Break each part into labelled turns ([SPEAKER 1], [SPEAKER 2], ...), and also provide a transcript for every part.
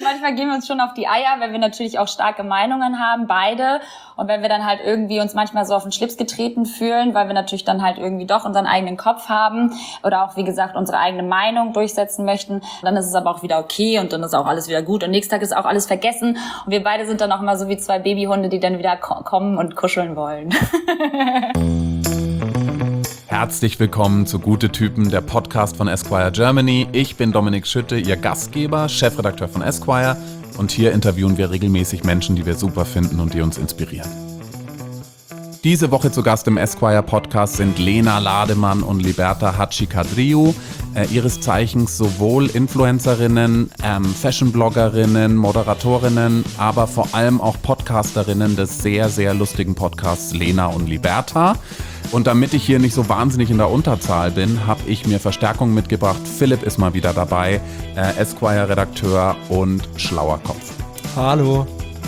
[SPEAKER 1] manchmal gehen wir uns schon auf die Eier, weil wir natürlich auch starke Meinungen haben, beide. Und wenn wir dann halt irgendwie uns manchmal so auf den Schlips getreten fühlen, weil wir natürlich dann halt irgendwie doch unseren eigenen Kopf haben oder auch, wie gesagt, unsere eigene Meinung durchsetzen möchten, dann ist es aber auch wieder okay und dann ist auch alles wieder gut und nächsten Tag ist auch alles vergessen. Und wir beide sind dann auch immer so wie zwei Babyhunde, die dann wieder kommen und kuscheln wollen.
[SPEAKER 2] Herzlich willkommen zu Gute Typen, der Podcast von Esquire Germany. Ich bin Dominik Schütte, Ihr Gastgeber, Chefredakteur von Esquire. Und hier interviewen wir regelmäßig Menschen, die wir super finden und die uns inspirieren. Diese Woche zu Gast im Esquire Podcast sind Lena Lademann und Liberta Hachikadriou, ihres Zeichens sowohl Influencerinnen, Fashion-Bloggerinnen, Moderatorinnen, aber vor allem auch Podcasterinnen des sehr, sehr lustigen Podcasts Lena und Liberta. Und damit ich hier nicht so wahnsinnig in der Unterzahl bin, habe ich mir Verstärkung mitgebracht. Philipp ist mal wieder dabei, Esquire-Redakteur und schlauer Kopf.
[SPEAKER 3] Hallo.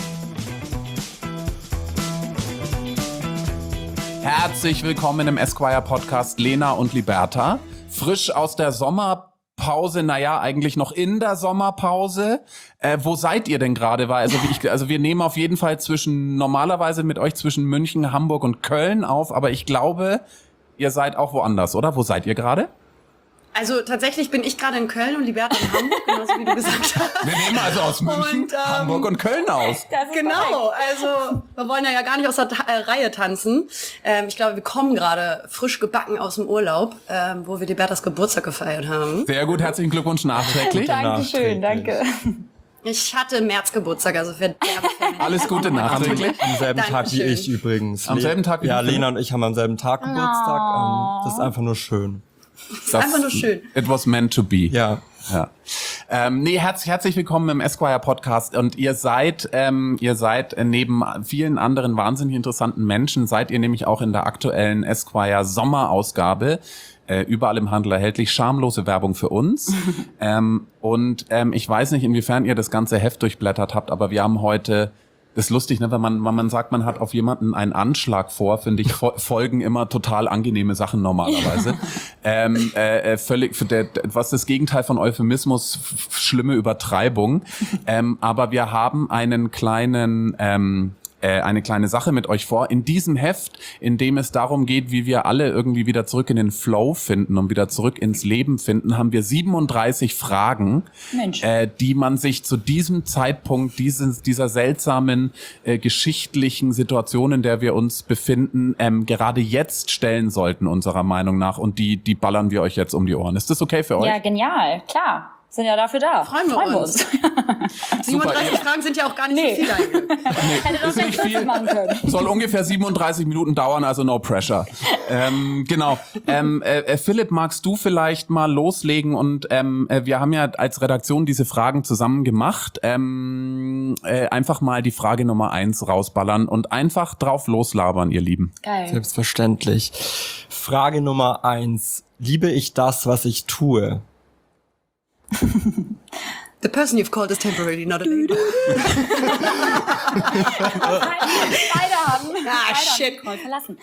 [SPEAKER 2] Herzlich willkommen im Esquire-Podcast Lena und Liberta. Frisch aus der Sommerpause, naja, eigentlich noch in der Sommerpause. Wo seid ihr denn gerade? Also wir nehmen auf jeden Fall normalerweise mit euch zwischen München, Hamburg und Köln auf, aber ich glaube, ihr seid auch woanders, oder? Wo seid ihr gerade?
[SPEAKER 4] Also tatsächlich bin ich gerade in Köln und Liberta in Hamburg, genauso wie du gesagt hast.
[SPEAKER 2] Wir nehmen also aus München, Hamburg und Köln aus.
[SPEAKER 4] Genau, also wir wollen ja gar nicht aus der Reihe tanzen. Ich glaube, wir kommen gerade frisch gebacken aus dem Urlaub, wo wir Libertas Geburtstag gefeiert haben.
[SPEAKER 2] Sehr gut, herzlichen Glückwunsch nachträglich.
[SPEAKER 1] Dankeschön, danke.
[SPEAKER 4] Ich hatte im März Geburtstag, also für
[SPEAKER 2] alles Gute nachträglich.
[SPEAKER 3] Am selben Tag wie ich übrigens.
[SPEAKER 2] Am selben Tag wie
[SPEAKER 3] Ja,
[SPEAKER 2] du?
[SPEAKER 3] Lena und ich haben am selben Tag Geburtstag. Das ist einfach nur schön.
[SPEAKER 4] Das ist einfach nur schön.
[SPEAKER 2] It was meant to be.
[SPEAKER 3] Ja.
[SPEAKER 2] Herzlich willkommen im Esquire Podcast und ihr seid neben vielen anderen wahnsinnig interessanten Menschen, seid ihr nämlich auch in der aktuellen Esquire Sommerausgabe überall im Handel erhältlich, schamlose Werbung für uns. Ich weiß nicht, inwiefern ihr das ganze Heft durchblättert habt, aber wir haben heute, das ist lustig, ne, wenn man sagt, man hat auf jemanden einen Anschlag vor, finde ich, folgen immer total angenehme Sachen normalerweise. Was das Gegenteil von Euphemismus, schlimme Übertreibung. Aber wir haben eine kleine Sache mit euch vor. In diesem Heft, in dem es darum geht, wie wir alle irgendwie wieder zurück in den Flow finden und wieder zurück ins Leben finden, haben wir 37 Fragen, die man sich zu diesem Zeitpunkt dieser seltsamen geschichtlichen Situation, in der wir uns befinden, gerade jetzt stellen sollten, unserer Meinung nach. Und die ballern wir euch jetzt um die Ohren. Ist das okay für euch?
[SPEAKER 1] Ja, genial, klar. Sind ja dafür da.
[SPEAKER 4] Freuen wir uns. 37 Fragen sind ja auch gar nicht so viel eigentlich.
[SPEAKER 1] Hätte das nicht viel machen können.
[SPEAKER 2] Soll ungefähr 37 Minuten dauern, also no pressure. Genau. Philipp, magst du vielleicht mal loslegen? Und wir haben ja als Redaktion diese Fragen zusammen gemacht. Einfach mal die Frage Nummer 1 rausballern und einfach drauf loslabern, ihr Lieben.
[SPEAKER 1] Geil.
[SPEAKER 3] Selbstverständlich. Frage Nummer 1. Liebe ich das, was ich tue?
[SPEAKER 4] The person you've called is temporarily not a lady.
[SPEAKER 1] Beide haben
[SPEAKER 4] shit.
[SPEAKER 1] Verlassen.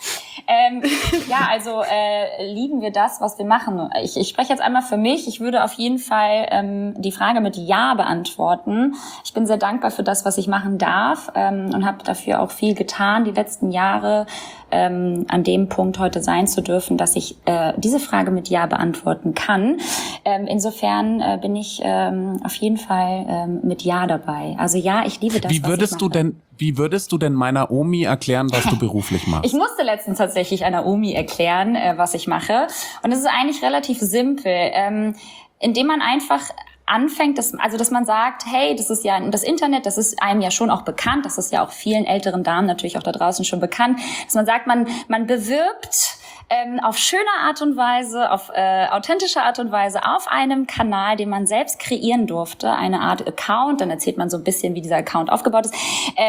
[SPEAKER 1] Lieben wir das, was wir machen? Ich spreche jetzt einmal für mich. Ich würde auf jeden Fall die Frage mit Ja beantworten. Ich bin sehr dankbar für das, was ich machen darf und habe dafür auch viel getan die letzten Jahre, an dem Punkt heute sein zu dürfen, dass ich diese Frage mit Ja beantworten kann. Insofern bin ich auf jeden Fall mit Ja dabei. Also ja, ich liebe das,
[SPEAKER 2] Wie würdest du denn meiner Omi erklären, was du beruflich machst?
[SPEAKER 1] Ich musste letztens tatsächlich einer Omi erklären, was ich mache. Und es ist eigentlich relativ simpel, indem man einfach anfängt, dass man sagt, hey, das ist ja das Internet, das ist einem ja schon auch bekannt, das ist ja auch vielen älteren Damen natürlich auch da draußen schon bekannt, dass man sagt, man bewirbt auf schöne Art und Weise, auf authentische Art und Weise auf einem Kanal, den man selbst kreieren durfte, eine Art Account, dann erzählt man so ein bisschen, wie dieser Account aufgebaut ist,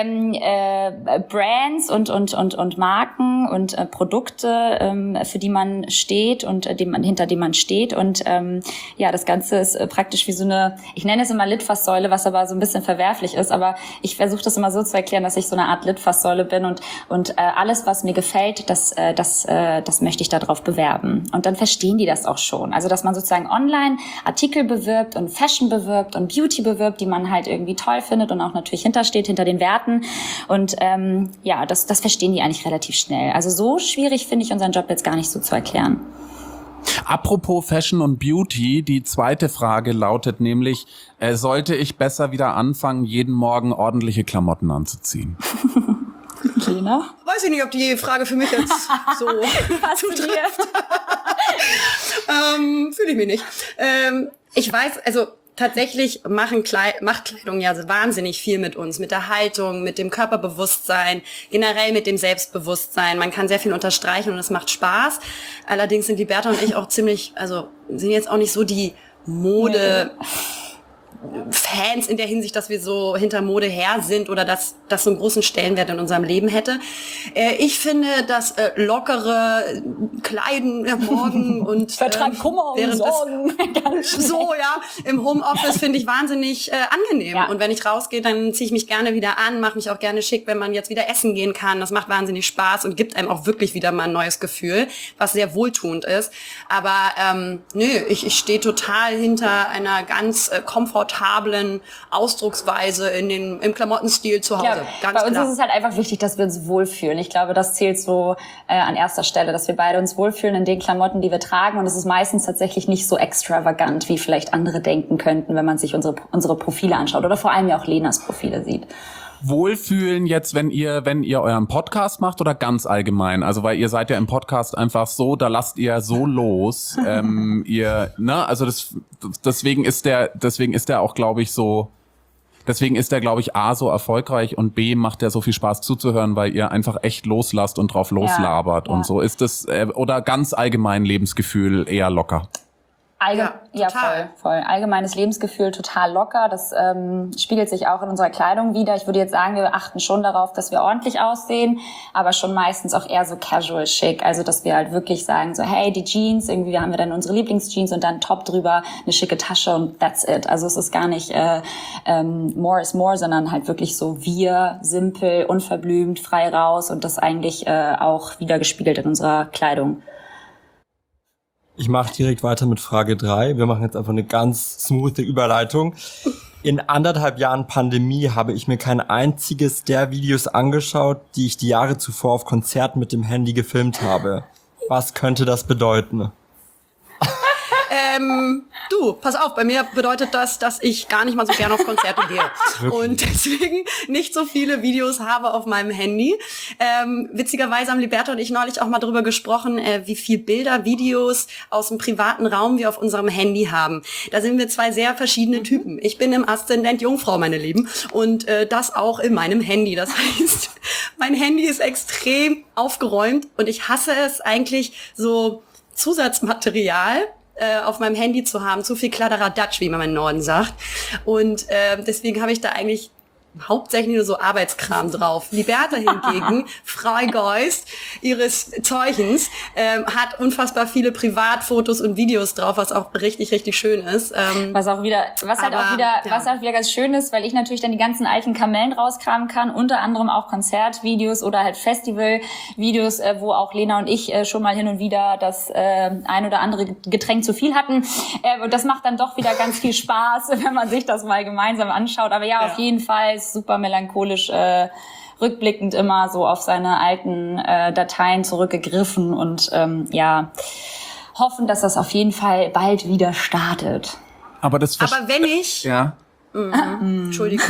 [SPEAKER 1] Brands und Marken und Produkte, für die man steht und hinter dem man steht und das Ganze ist praktisch wie so eine, ich nenne es immer Litfaßsäule, was aber so ein bisschen verwerflich ist, aber ich versuche das immer so zu erklären, dass ich so eine Art Litfaßsäule bin und alles, was mir gefällt, das möchte möchte ich darauf bewerben. Und dann verstehen die das auch schon. Also dass man sozusagen online Artikel bewirbt und Fashion bewirbt und Beauty bewirbt, die man halt irgendwie toll findet und auch natürlich hintersteht, hinter den Werten. Und das verstehen die eigentlich relativ schnell. Also so schwierig finde ich unseren Job jetzt gar nicht so zu erklären.
[SPEAKER 2] Apropos Fashion und Beauty, die zweite Frage lautet nämlich, sollte ich besser wieder anfangen, jeden Morgen ordentliche Klamotten anzuziehen?
[SPEAKER 1] Lena?
[SPEAKER 4] Weiß ich nicht, ob die Frage für mich jetzt so
[SPEAKER 1] zutrifft.
[SPEAKER 4] Fühle ich mich nicht. Ich weiß, also tatsächlich macht Kleidung ja wahnsinnig viel mit uns, mit der Haltung, mit dem Körperbewusstsein, generell mit dem Selbstbewusstsein. Man kann sehr viel unterstreichen und es macht Spaß. Allerdings sind die Berta und ich auch sind jetzt auch nicht so die Mode-Fans in der Hinsicht, dass wir so hinter Mode her sind oder dass das so einen großen Stellenwert in unserem Leben hätte. Ich finde, dass lockere Kleiden morgen und
[SPEAKER 1] vertreibt Kummer und Sorgen.
[SPEAKER 4] So, ja, im Homeoffice finde ich wahnsinnig angenehm. Ja. Und wenn ich rausgehe, dann ziehe ich mich gerne wieder an, mache mich auch gerne schick, wenn man jetzt wieder essen gehen kann. Das macht wahnsinnig Spaß und gibt einem auch wirklich wieder mal ein neues Gefühl, was sehr wohltuend ist. Aber ich stehe total hinter einer ganz komfortablen Ausdrucksweise im Klamottenstil zu Hause.
[SPEAKER 1] Ja, bei uns ist es halt einfach wichtig, dass wir uns wohlfühlen. Ich glaube, das zählt so an erster Stelle, dass wir beide uns wohlfühlen in den Klamotten, die wir tragen. Und es ist meistens tatsächlich nicht so extravagant, wie vielleicht andere denken könnten, wenn man sich unsere Profile anschaut oder vor allem ja auch Lenas Profile sieht.
[SPEAKER 2] Wohlfühlen jetzt, wenn ihr euren Podcast macht oder ganz allgemein? Also weil ihr seid ja im Podcast einfach so, da lasst ihr so los. Deswegen ist der auch, glaube ich, so. Deswegen ist der, glaube ich, A, so erfolgreich und B, macht der so viel Spaß zuzuhören, weil ihr einfach echt loslasst und drauf loslabert und so. Ist das, oder ganz allgemein Lebensgefühl eher locker?
[SPEAKER 1] Voll. Allgemeines Lebensgefühl total locker. Das spiegelt sich auch in unserer Kleidung wieder. Ich würde jetzt sagen, wir achten schon darauf, dass wir ordentlich aussehen, aber schon meistens auch eher so casual schick. Also, dass wir halt wirklich sagen so, hey, die Jeans, irgendwie haben wir dann unsere Lieblingsjeans und dann Top drüber, eine schicke Tasche und that's it. Also es ist gar nicht more is more, sondern halt wirklich so wir, simpel, unverblümt, frei raus und das eigentlich auch wieder gespiegelt in unserer Kleidung.
[SPEAKER 3] Ich mache direkt weiter mit Frage 3. Wir machen jetzt einfach eine ganz smooth Überleitung. In 1,5 Jahren Pandemie habe ich mir kein einziges der Videos angeschaut, die ich die Jahre zuvor auf Konzerten mit dem Handy gefilmt habe. Was könnte das bedeuten?
[SPEAKER 4] Du, pass auf, bei mir bedeutet das, dass ich gar nicht mal so gerne auf Konzerte gehe. Und deswegen nicht so viele Videos habe auf meinem Handy. Witzigerweise haben Liberta und ich neulich auch mal drüber gesprochen, wie viel Bilder, Videos aus dem privaten Raum wir auf unserem Handy haben. Da sind wir zwei sehr verschiedene Typen. Ich bin im Aszendent Jungfrau, meine Lieben. Und das auch in meinem Handy. Das heißt, mein Handy ist extrem aufgeräumt und ich hasse es eigentlich so Zusatzmaterial auf meinem Handy zu haben, zu viel Kladderadatsch, wie man im Norden sagt. Und deswegen habe ich da eigentlich hauptsächlich nur so Arbeitskram drauf. Liberta hingegen, Freigeist ihres Zeichens, hat unfassbar viele Privatfotos und Videos drauf, was auch richtig, richtig schön ist.
[SPEAKER 1] Was auch wieder ganz schön ist, weil ich natürlich dann die ganzen alten Kamellen rauskramen kann, unter anderem auch Konzertvideos oder halt Festivalvideos, wo auch Lena und ich schon mal hin und wieder das ein oder andere Getränk zu viel hatten. Und das macht dann doch wieder ganz viel Spaß, wenn man sich das mal gemeinsam anschaut. Aber ja, auf jeden Fall super melancholisch rückblickend immer so auf seine alten Dateien zurückgegriffen und hoffen, dass das auf jeden Fall bald wieder startet.
[SPEAKER 2] Aber
[SPEAKER 4] wenn ich...
[SPEAKER 2] Ja.
[SPEAKER 4] Entschuldigung.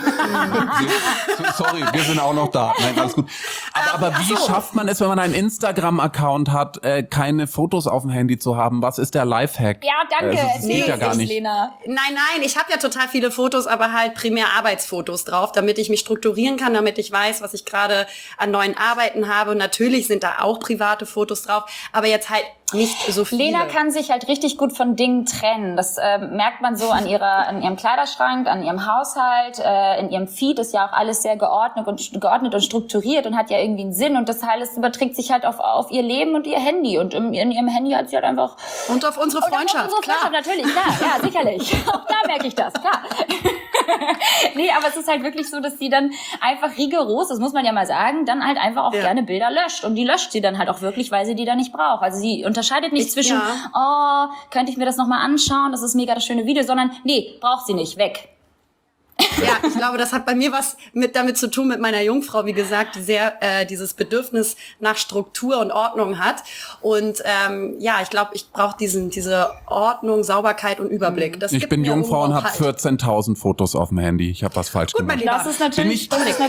[SPEAKER 2] Sorry, wir sind auch noch da. Nein, alles gut. Aber wie schafft man es, wenn man einen Instagram-Account hat, keine Fotos auf dem Handy zu haben? Was ist der Lifehack?
[SPEAKER 1] Ja, danke.
[SPEAKER 2] Das geht ja gar nicht.
[SPEAKER 1] Lena.
[SPEAKER 4] Nein, ich habe ja total viele Fotos, aber halt primär Arbeitsfotos drauf, damit ich mich strukturieren kann, damit ich weiß, was ich gerade an neuen Arbeiten habe. Und natürlich sind da auch private Fotos drauf, aber jetzt halt nicht so viele.
[SPEAKER 1] Lena kann sich halt richtig gut von Dingen trennen. Das merkt man so an ihrem Kleiderschrank, an ihrem Haushalt, in ihrem Feed ist ja auch alles sehr geordnet und strukturiert und hat ja irgendwie einen Sinn und das alles überträgt sich halt auf ihr Leben und ihr Handy und in ihrem Handy hat sie halt einfach...
[SPEAKER 4] Und auf unsere Freundschaft,
[SPEAKER 1] natürlich, klar, ja, sicherlich. Auch da merke ich das, klar. Nee, aber es ist halt wirklich so, dass sie dann einfach rigoros, das muss man ja mal sagen, dann halt einfach auch gerne Bilder löscht. Und die löscht sie dann halt auch wirklich, weil sie die dann nicht braucht. Also sie unterscheidet nicht zwischen, oh, könnte ich mir das nochmal anschauen, das ist mega das schöne Video, sondern nee, braucht sie nicht, weg.
[SPEAKER 4] Ja, ich glaube, das hat bei mir was damit zu tun mit meiner Jungfrau, wie gesagt, die sehr dieses Bedürfnis nach Struktur und Ordnung hat. Und ich glaube, ich brauche diese Ordnung, Sauberkeit und Überblick. Das
[SPEAKER 2] ich bin Jungfrau und habe 14.000 Fotos auf dem Handy. Ich habe was falsch gemacht.
[SPEAKER 1] Das ist natürlich...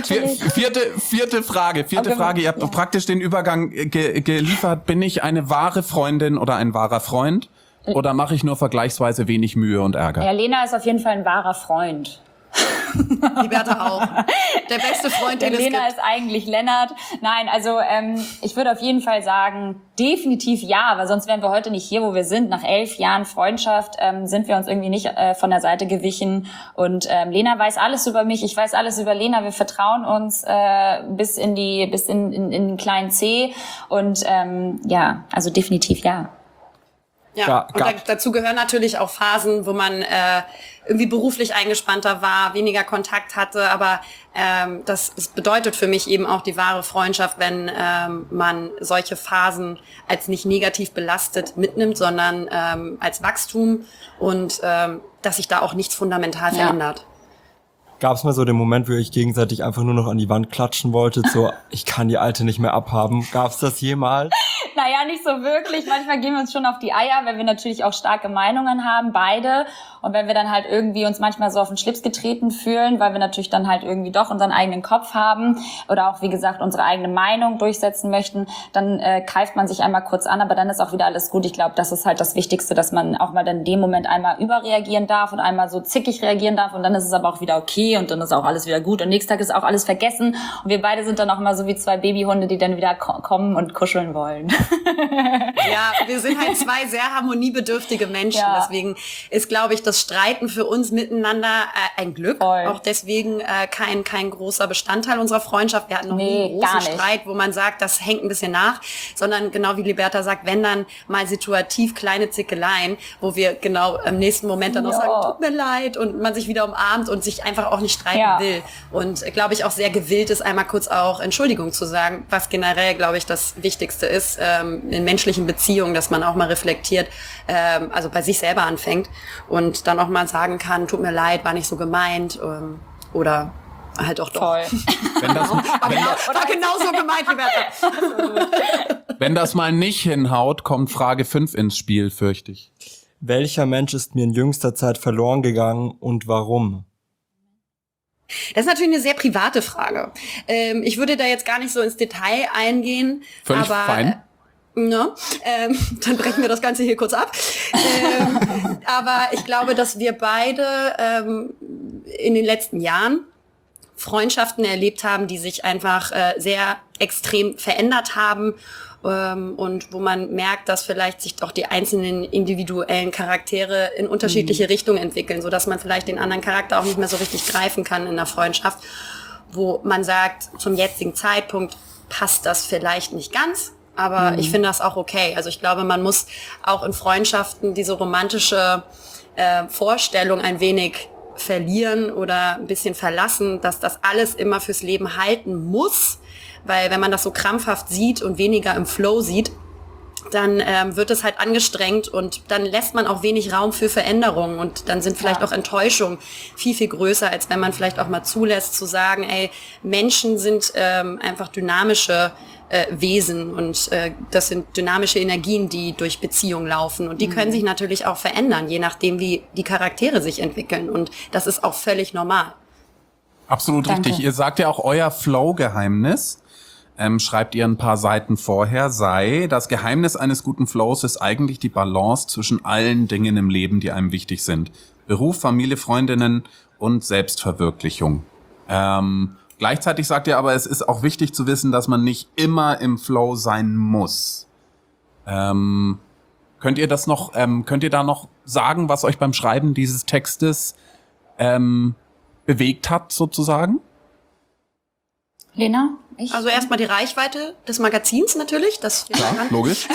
[SPEAKER 2] Vierte Frage. Ihr habt praktisch den Übergang geliefert. Bin ich eine wahre Freundin oder ein wahrer Freund? Oder mache ich nur vergleichsweise wenig Mühe und Ärger?
[SPEAKER 1] Ja, Lena ist auf jeden Fall ein wahrer Freund.
[SPEAKER 4] Die Bertha auch. Der beste Freund, den es gibt.
[SPEAKER 1] Lena ist eigentlich Lennart. Nein, also ich würde auf jeden Fall sagen, definitiv ja, weil sonst wären wir heute nicht hier, wo wir sind. Nach 11 Jahren Freundschaft sind wir uns irgendwie nicht von der Seite gewichen. Und Lena weiß alles über mich, ich weiß alles über Lena. Wir vertrauen uns bis in den kleinen C. Und also definitiv ja.
[SPEAKER 4] Ja, und dazu gehören natürlich auch Phasen, wo man irgendwie beruflich eingespannter war, weniger Kontakt hatte, aber das bedeutet für mich eben auch die wahre Freundschaft, wenn man solche Phasen als nicht negativ belastet mitnimmt, sondern als Wachstum und dass sich da auch nichts fundamental verändert.
[SPEAKER 3] Gab es mal so den Moment, wo ihr euch gegenseitig einfach nur noch an die Wand klatschen wolltet, so, ich kann die Alte nicht mehr abhaben? Gab es das jemals?
[SPEAKER 1] Naja, nicht so wirklich. Manchmal gehen wir uns schon auf die Eier, weil wir natürlich auch starke Meinungen haben, beide. Und wenn wir dann halt irgendwie uns manchmal so auf den Schlips getreten fühlen, weil wir natürlich dann halt irgendwie doch unseren eigenen Kopf haben oder auch, wie gesagt, unsere eigene Meinung durchsetzen möchten, dann keift man sich einmal kurz an, aber dann ist auch wieder alles gut. Ich glaube, das ist halt das Wichtigste, dass man auch mal dann in dem Moment einmal überreagieren darf und einmal so zickig reagieren darf und dann ist es aber auch wieder okay und dann ist auch alles wieder gut und nächsten Tag ist auch alles vergessen und wir beide sind dann auch mal so wie zwei Babyhunde, die dann wieder kommen und kuscheln wollen.
[SPEAKER 4] Ja, wir sind halt zwei sehr harmoniebedürftige Menschen. Ja. Deswegen ist, glaube ich, das Streiten für uns miteinander ein Glück. Voll. Auch deswegen kein großer Bestandteil unserer Freundschaft. Wir hatten noch nie einen großen Streit, wo man sagt, das hängt ein bisschen nach. Sondern genau wie Liberta sagt, wenn dann mal situativ kleine Zickeleien, wo wir genau im nächsten Moment dann auch sagen, tut mir leid und man sich wieder umarmt und sich einfach auch nicht streiten will. Und glaube ich auch sehr gewillt ist, einmal kurz auch Entschuldigung zu sagen, was generell, glaube ich, das Wichtigste ist, in menschlichen Beziehungen, dass man auch mal reflektiert, also bei sich selber anfängt und dann auch mal sagen kann, tut mir leid, war nicht so gemeint oder halt auch doch.
[SPEAKER 1] Toll.
[SPEAKER 4] War genauso gemeint, Liberta.
[SPEAKER 2] Wenn das mal nicht hinhaut, kommt Frage 5 ins Spiel, fürchte ich.
[SPEAKER 3] Welcher Mensch ist mir in jüngster Zeit verloren gegangen und warum?
[SPEAKER 4] Das ist natürlich eine sehr private Frage. Ich würde da jetzt gar nicht so ins Detail eingehen.
[SPEAKER 2] Völlig fein.
[SPEAKER 4] Dann brechen wir das Ganze hier kurz ab. Aber ich glaube, dass wir beide in den letzten Jahren Freundschaften erlebt haben, die sich einfach sehr extrem verändert haben und wo man merkt, dass vielleicht sich doch die einzelnen individuellen Charaktere in unterschiedliche Richtungen entwickeln, so dass man vielleicht den anderen Charakter auch nicht mehr so richtig greifen kann in einer Freundschaft, wo man sagt, zum jetzigen Zeitpunkt passt das vielleicht nicht ganz. Aber ich finde das auch okay. Also ich glaube, man muss auch in Freundschaften diese romantische Vorstellung ein wenig verlieren oder ein bisschen verlassen, dass das alles immer fürs Leben halten muss. Weil wenn man das so krampfhaft sieht und weniger im Flow sieht, dann wird es halt angestrengt und dann lässt man auch wenig Raum für Veränderungen und dann sind vielleicht auch Enttäuschungen viel, viel größer, als wenn man vielleicht auch mal zulässt zu sagen, ey, Menschen sind einfach dynamische Wesen und das sind dynamische Energien, die durch Beziehungen laufen und die können sich natürlich auch verändern, je nachdem, wie die Charaktere sich entwickeln und das ist auch völlig normal.
[SPEAKER 2] Absolut richtig. Ihr sagt ja auch, euer Flow-Geheimnis, schreibt ihr ein paar Seiten vorher, sei, das Geheimnis eines guten Flows ist eigentlich die Balance zwischen allen Dingen im Leben, die einem wichtig sind. Beruf, Familie, Freundinnen und Selbstverwirklichung. Gleichzeitig sagt ihr aber, es ist auch wichtig zu wissen, dass man nicht immer im Flow sein muss. Könnt ihr da noch sagen, was euch beim Schreiben dieses Textes bewegt hat, sozusagen?
[SPEAKER 1] Lena?
[SPEAKER 4] Also erstmal die Reichweite des Magazins natürlich. Das
[SPEAKER 2] Logisch.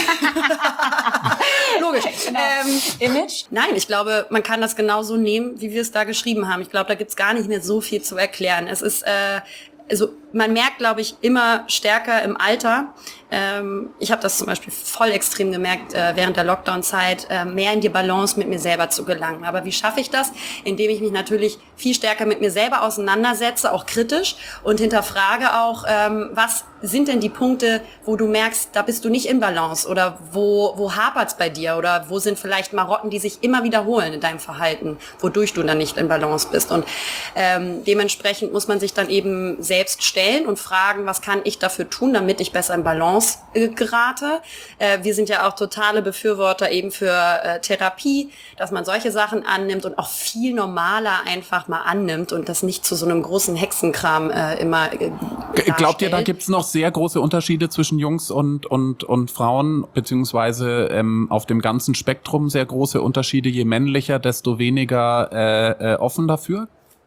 [SPEAKER 4] Logisch.
[SPEAKER 1] Genau. Image?
[SPEAKER 4] Nein, ich glaube, man kann das genauso nehmen, wie wir es da geschrieben haben. Ich glaube, da gibt's gar nicht mehr so viel zu erklären. Es ist also man merkt, glaube ich, immer stärker im Alter. Ich habe das zum Beispiel voll extrem gemerkt während der Lockdown-Zeit, mehr in die Balance mit mir selber zu gelangen. Aber wie schaffe ich das? Indem ich mich natürlich viel stärker mit mir selber auseinandersetze, auch kritisch und hinterfrage auch, was sind denn die Punkte, wo du merkst, da bist du nicht in Balance oder wo hapert's bei dir oder wo sind vielleicht Marotten, die sich immer wiederholen in deinem Verhalten, wodurch du dann nicht in Balance bist. Und dementsprechend muss man sich dann eben selbst stellen und fragen, was kann ich dafür tun, damit ich besser in Balance gerate. Wir sind ja auch totale Befürworter eben für Therapie, dass man solche Sachen annimmt und auch viel normaler einfach mal annimmt und das nicht zu so einem großen Hexenkram immer
[SPEAKER 2] Glaubt ihr, da gibt's noch sehr große Unterschiede zwischen Jungs und Frauen, beziehungsweise auf dem ganzen Spektrum sehr große Unterschiede? Je männlicher, desto weniger offen dafür?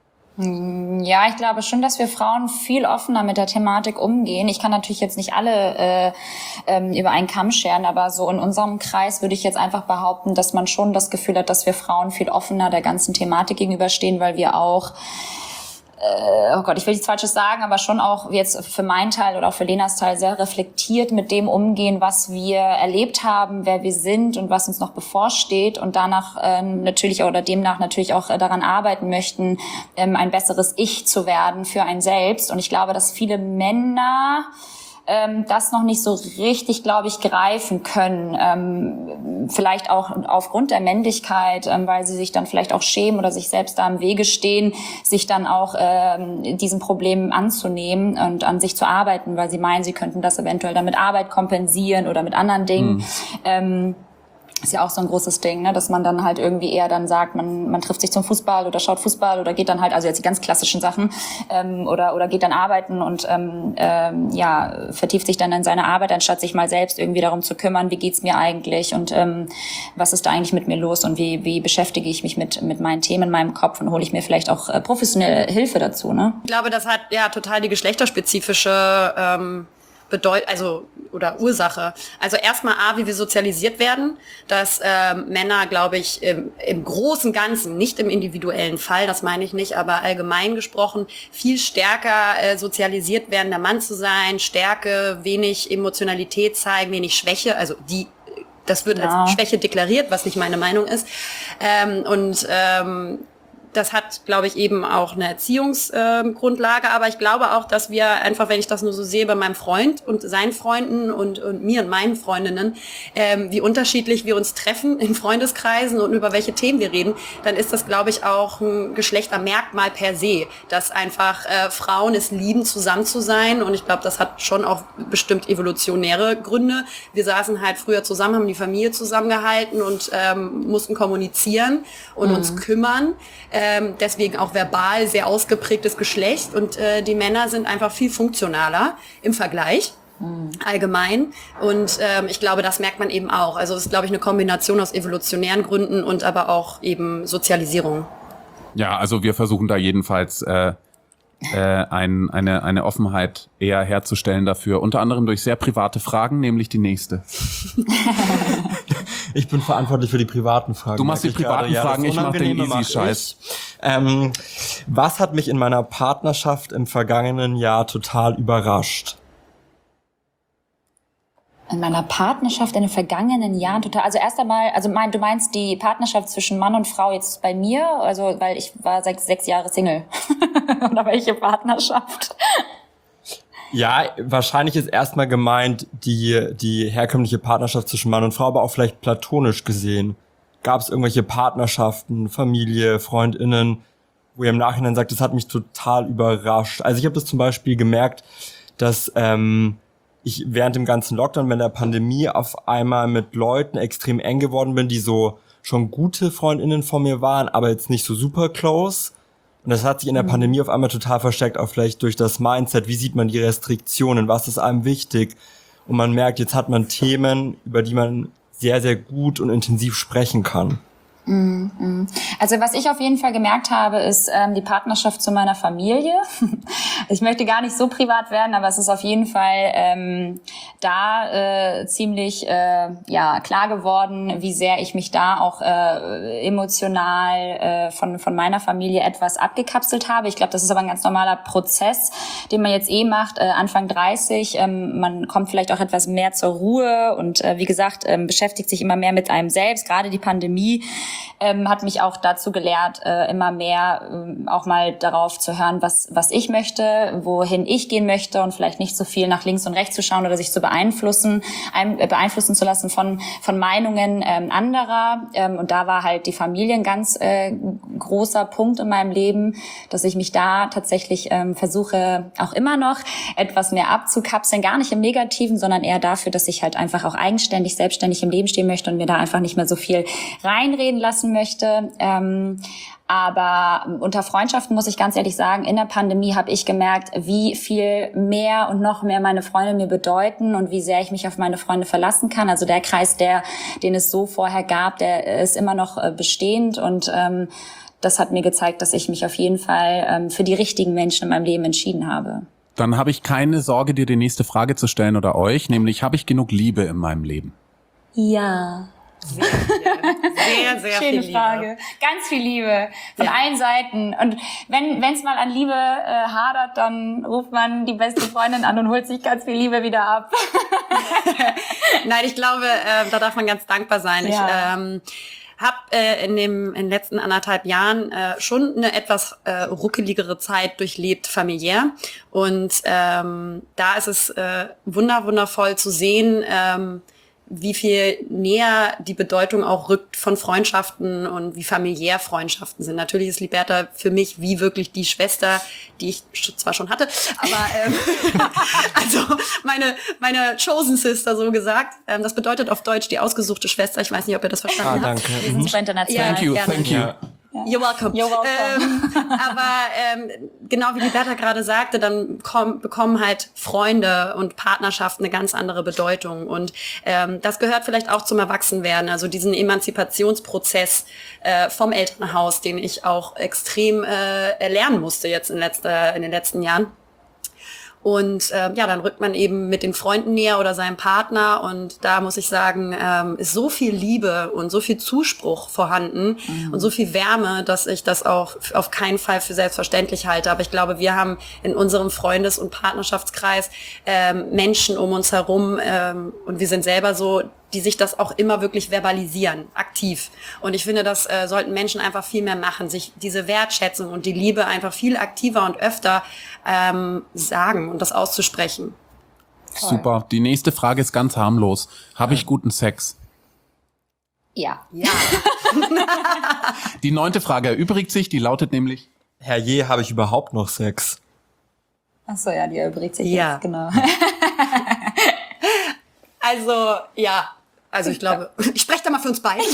[SPEAKER 1] Ja, ich glaube schon, dass wir Frauen viel offener mit der Thematik umgehen. Ich kann natürlich jetzt nicht alle über einen Kamm scheren, aber so in unserem Kreis würde ich jetzt einfach behaupten, dass man schon das Gefühl hat, dass wir Frauen viel offener der ganzen Thematik gegenüberstehen, weil wir auch oh Gott, ich will nichts Falsches sagen, aber schon auch jetzt für meinen Teil oder auch für Lenas Teil sehr reflektiert mit dem umgehen, was wir erlebt haben, wer wir sind und was uns noch bevorsteht und danach natürlich oder demnach natürlich auch daran arbeiten möchten, ein besseres Ich zu werden für einen selbst. Und ich glaube, dass viele Männer das noch nicht so richtig, glaube ich, greifen können. Vielleicht auch aufgrund der Männlichkeit, weil sie sich dann vielleicht auch schämen oder sich selbst da im Wege stehen, sich dann auch diesen Problemen anzunehmen und an sich zu arbeiten, weil sie meinen, sie könnten das eventuell dann mit Arbeit kompensieren oder mit anderen Dingen. Ist ja auch so ein großes Ding, ne, dass man dann halt irgendwie eher dann sagt, man trifft sich zum Fußball oder schaut Fußball oder geht dann halt, also jetzt die ganz klassischen Sachen, oder geht dann arbeiten und vertieft sich dann in seine Arbeit, anstatt sich mal selbst irgendwie darum zu kümmern, wie geht's mir eigentlich und was ist da eigentlich mit mir los und wie beschäftige ich mich mit meinen Themen in meinem Kopf und hole ich mir vielleicht auch professionelle Hilfe dazu, ne?
[SPEAKER 4] Ich glaube, das hat ja total die geschlechterspezifische Ursache. Also erstmal wie wir sozialisiert werden, dass Männer, glaube ich, im großen Ganzen, nicht im individuellen Fall, das meine ich nicht, aber allgemein gesprochen, viel stärker sozialisiert werden, der Mann zu sein, Stärke, wenig Emotionalität zeigen, wenig Schwäche, also das wird als Schwäche deklariert, was nicht meine Meinung ist. Das hat, glaube ich, eben auch eine Erziehungsgrundlage, aber ich glaube auch, dass wir einfach, wenn ich das nur so sehe bei meinem Freund und seinen Freunden und mir und meinen Freundinnen, wie unterschiedlich wir uns treffen in Freundeskreisen und über welche Themen wir reden, dann ist das, glaube ich, auch ein Geschlechtermerkmal per se, dass einfach Frauen es lieben, zusammen zu sein und ich glaube, das hat schon auch bestimmt evolutionäre Gründe. Wir saßen halt früher zusammen, haben die Familie zusammengehalten und mussten kommunizieren und uns kümmern. Deswegen auch verbal sehr ausgeprägtes Geschlecht und die Männer sind einfach viel funktionaler im Vergleich. Allgemein und ich glaube, das merkt man eben auch. Also es ist, glaube ich, eine Kombination aus evolutionären Gründen und aber auch eben Sozialisierung.
[SPEAKER 2] Ja, also wir versuchen da jedenfalls eine Offenheit eher herzustellen dafür, unter anderem durch sehr private Fragen, nämlich die nächste.
[SPEAKER 3] Ich bin verantwortlich für die privaten Fragen.
[SPEAKER 2] Du machst die privaten Fragen, ich mache den Easy-Scheiß.
[SPEAKER 3] Was hat mich in meiner Partnerschaft im vergangenen Jahr total überrascht?
[SPEAKER 1] In meiner Partnerschaft in den vergangenen Jahren total, also erst einmal, du meinst die Partnerschaft zwischen Mann und Frau jetzt bei mir, also weil ich war 6 Jahre Single. Oder welche Partnerschaft?
[SPEAKER 3] Ja, wahrscheinlich ist erstmal gemeint die herkömmliche Partnerschaft zwischen Mann und Frau, aber auch vielleicht platonisch gesehen. Gab es irgendwelche Partnerschaften, Familie, FreundInnen, wo ihr im Nachhinein sagt, das hat mich total überrascht. Also ich habe das zum Beispiel gemerkt, dass ich während dem ganzen Lockdown, während der Pandemie auf einmal mit Leuten extrem eng geworden bin, die so schon gute FreundInnen von mir waren, aber jetzt nicht so super close. Und das hat sich in der Pandemie auf einmal total verstärkt, auch vielleicht durch das Mindset. Wie sieht man die Restriktionen? Was ist einem wichtig? Und man merkt, jetzt hat man Themen, über die man sehr, sehr gut und intensiv sprechen kann.
[SPEAKER 1] Also was ich auf jeden Fall gemerkt habe, ist die Partnerschaft zu meiner Familie. Ich möchte gar nicht so privat werden, aber es ist auf jeden Fall ziemlich klar geworden, wie sehr ich mich da auch emotional von meiner Familie etwas abgekapselt habe. Ich glaube, das ist aber ein ganz normaler Prozess, den man jetzt macht, Anfang 30. Man kommt vielleicht auch etwas mehr zur Ruhe und wie gesagt, beschäftigt sich immer mehr mit einem selbst. Gerade die Pandemie hat mich auch dazu gelehrt, immer mehr auch mal darauf zu hören, was ich möchte, wohin ich gehen möchte und vielleicht nicht so viel nach links und rechts zu schauen oder sich zu beeinflussen zu lassen von Meinungen anderer. Und da war halt die Familie ein ganz großer Punkt in meinem Leben, dass ich mich da tatsächlich versuche, auch immer noch etwas mehr abzukapseln. Gar nicht im Negativen, sondern eher dafür, dass ich halt einfach auch eigenständig, selbstständig im Leben stehen möchte und mir da einfach nicht mehr so viel reinreden lassen möchte. Aber unter Freundschaften muss ich ganz ehrlich sagen, in der Pandemie habe ich gemerkt, wie viel mehr und noch mehr meine Freunde mir bedeuten und wie sehr ich mich auf meine Freunde verlassen kann. Also der Kreis, den es so vorher gab, der ist immer noch bestehend und das hat mir gezeigt, dass ich mich auf jeden Fall für die richtigen Menschen in meinem Leben entschieden habe.
[SPEAKER 2] Dann habe ich keine Sorge, dir die nächste Frage zu stellen oder euch, nämlich habe ich genug Liebe in meinem Leben?
[SPEAKER 1] Ja.
[SPEAKER 4] Sehr
[SPEAKER 1] Schöne
[SPEAKER 4] viel Liebe.
[SPEAKER 1] Frage. Ganz viel Liebe von allen Seiten. Und wenn es mal an Liebe hadert, dann ruft man die beste Freundin an und holt sich ganz viel Liebe wieder ab.
[SPEAKER 4] Nein, ich glaube, da darf man ganz dankbar sein.
[SPEAKER 1] Ja.
[SPEAKER 4] Ich habe in den letzten 1,5 Jahren schon eine etwas ruckeligere Zeit durchlebt, familiär. Und da ist es wundervoll zu sehen, wie viel näher die Bedeutung auch rückt von Freundschaften und wie familiär Freundschaften sind. Natürlich ist Liberta für mich wie wirklich die Schwester, die ich zwar schon hatte, aber also meine Chosen Sister, so gesagt. Das bedeutet auf Deutsch die ausgesuchte Schwester. Ich weiß nicht, ob ihr das verstanden habt.
[SPEAKER 3] Danke.
[SPEAKER 1] Wir sind super international.
[SPEAKER 2] Thank you.
[SPEAKER 4] You're welcome.
[SPEAKER 1] You're welcome.
[SPEAKER 4] Aber genau wie die Berta gerade sagte, dann bekommen halt Freunde und Partnerschaften eine ganz andere Bedeutung. Und das gehört vielleicht auch zum Erwachsenwerden, also diesen Emanzipationsprozess vom Elternhaus, den ich auch extrem erlernen musste jetzt in den letzten Jahren. Und dann rückt man eben mit den Freunden näher oder seinem Partner und da muss ich sagen, ist so viel Liebe und so viel Zuspruch vorhanden und so viel Wärme, dass ich das auch auf keinen Fall für selbstverständlich halte. Aber ich glaube, wir haben in unserem Freundes- und Partnerschaftskreis Menschen um uns herum und wir sind selber so, die sich das auch immer wirklich verbalisieren, aktiv. Und ich finde, das sollten Menschen einfach viel mehr machen, sich diese Wertschätzung und die Liebe einfach viel aktiver und öfter sagen und das auszusprechen.
[SPEAKER 1] Toll.
[SPEAKER 2] Super. Die nächste Frage ist ganz harmlos. Habe ich guten Sex?
[SPEAKER 1] Ja.
[SPEAKER 4] Ja.
[SPEAKER 2] Die 9. Frage erübrigt sich, die lautet nämlich:
[SPEAKER 3] Herrje, habe ich überhaupt noch Sex?
[SPEAKER 1] Ach so, ja, die erübrigt sich
[SPEAKER 4] Ja.
[SPEAKER 1] jetzt, genau.
[SPEAKER 4] Also, ja. Also ich glaube, ich spreche da mal für uns beide.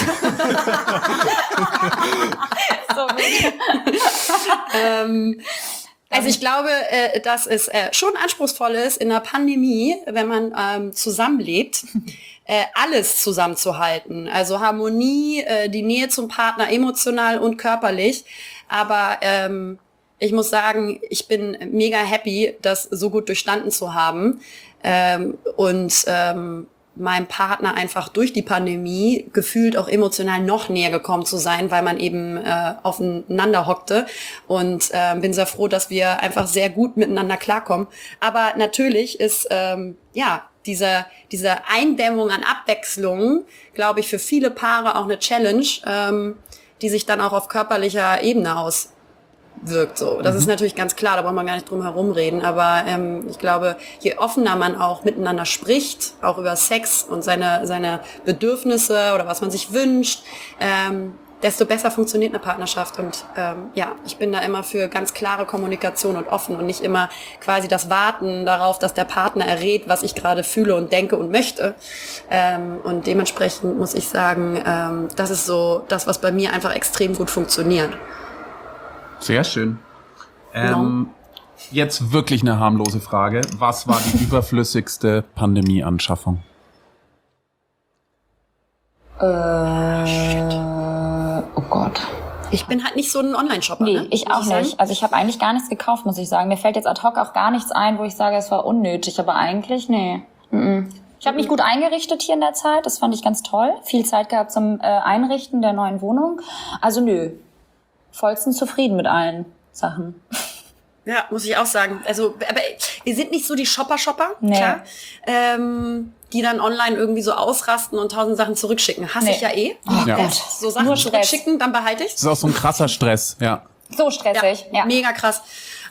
[SPEAKER 4] Also ich glaube, dass es schon anspruchsvoll ist, in einer Pandemie, wenn man zusammenlebt, alles zusammenzuhalten. Also Harmonie, die Nähe zum Partner, emotional und körperlich. Aber ich muss sagen, ich bin mega happy, das so gut durchstanden zu haben. Und meinem Partner einfach durch die Pandemie gefühlt auch emotional noch näher gekommen zu sein, weil man eben aufeinander hockte und bin sehr froh, dass wir einfach sehr gut miteinander klarkommen. Aber natürlich ist diese Eindämmung an Abwechslung, glaube ich, für viele Paare auch eine Challenge, die sich dann auch auf körperlicher Ebene auswirkt. So, das ist natürlich ganz klar, da braucht man gar nicht drum herum reden, aber ich glaube, je offener man auch miteinander spricht, auch über Sex und seine Bedürfnisse oder was man sich wünscht, desto besser funktioniert eine Partnerschaft und ich bin da immer für ganz klare Kommunikation und offen und nicht immer quasi das Warten darauf, dass der Partner errät, was ich gerade fühle und denke und möchte, und dementsprechend muss ich sagen, das ist so das, was bei mir einfach extrem gut funktioniert.
[SPEAKER 2] Sehr schön. Jetzt wirklich eine harmlose Frage. Was war die überflüssigste Pandemie-Anschaffung?
[SPEAKER 1] Gott.
[SPEAKER 4] Ich bin halt nicht so ein Online-Shopper.
[SPEAKER 1] Nee,
[SPEAKER 4] ne?
[SPEAKER 1] ich auch nicht. Also ich habe eigentlich gar nichts gekauft, muss ich sagen. Mir fällt jetzt ad hoc auch gar nichts ein, wo ich sage, es war unnötig. Aber eigentlich, nee. Ich habe mich gut eingerichtet hier in der Zeit. Das fand ich ganz toll. Viel Zeit gehabt zum Einrichten der neuen Wohnung. Also nö. Vollstens zufrieden mit allen Sachen.
[SPEAKER 4] Ja, muss ich auch sagen. Also, aber wir sind nicht so die Shopper,
[SPEAKER 1] Nee.
[SPEAKER 4] klar. Die dann online irgendwie so ausrasten und 1000 Sachen zurückschicken. Hasse ich ja eh.
[SPEAKER 2] Ja.
[SPEAKER 1] Gott.
[SPEAKER 4] So Sachen
[SPEAKER 1] Nur Stress.
[SPEAKER 4] zurückschicken, dann behalte ich.
[SPEAKER 2] Das ist auch so ein krasser Stress, ja.
[SPEAKER 1] So stressig. Ja.
[SPEAKER 4] Mega krass.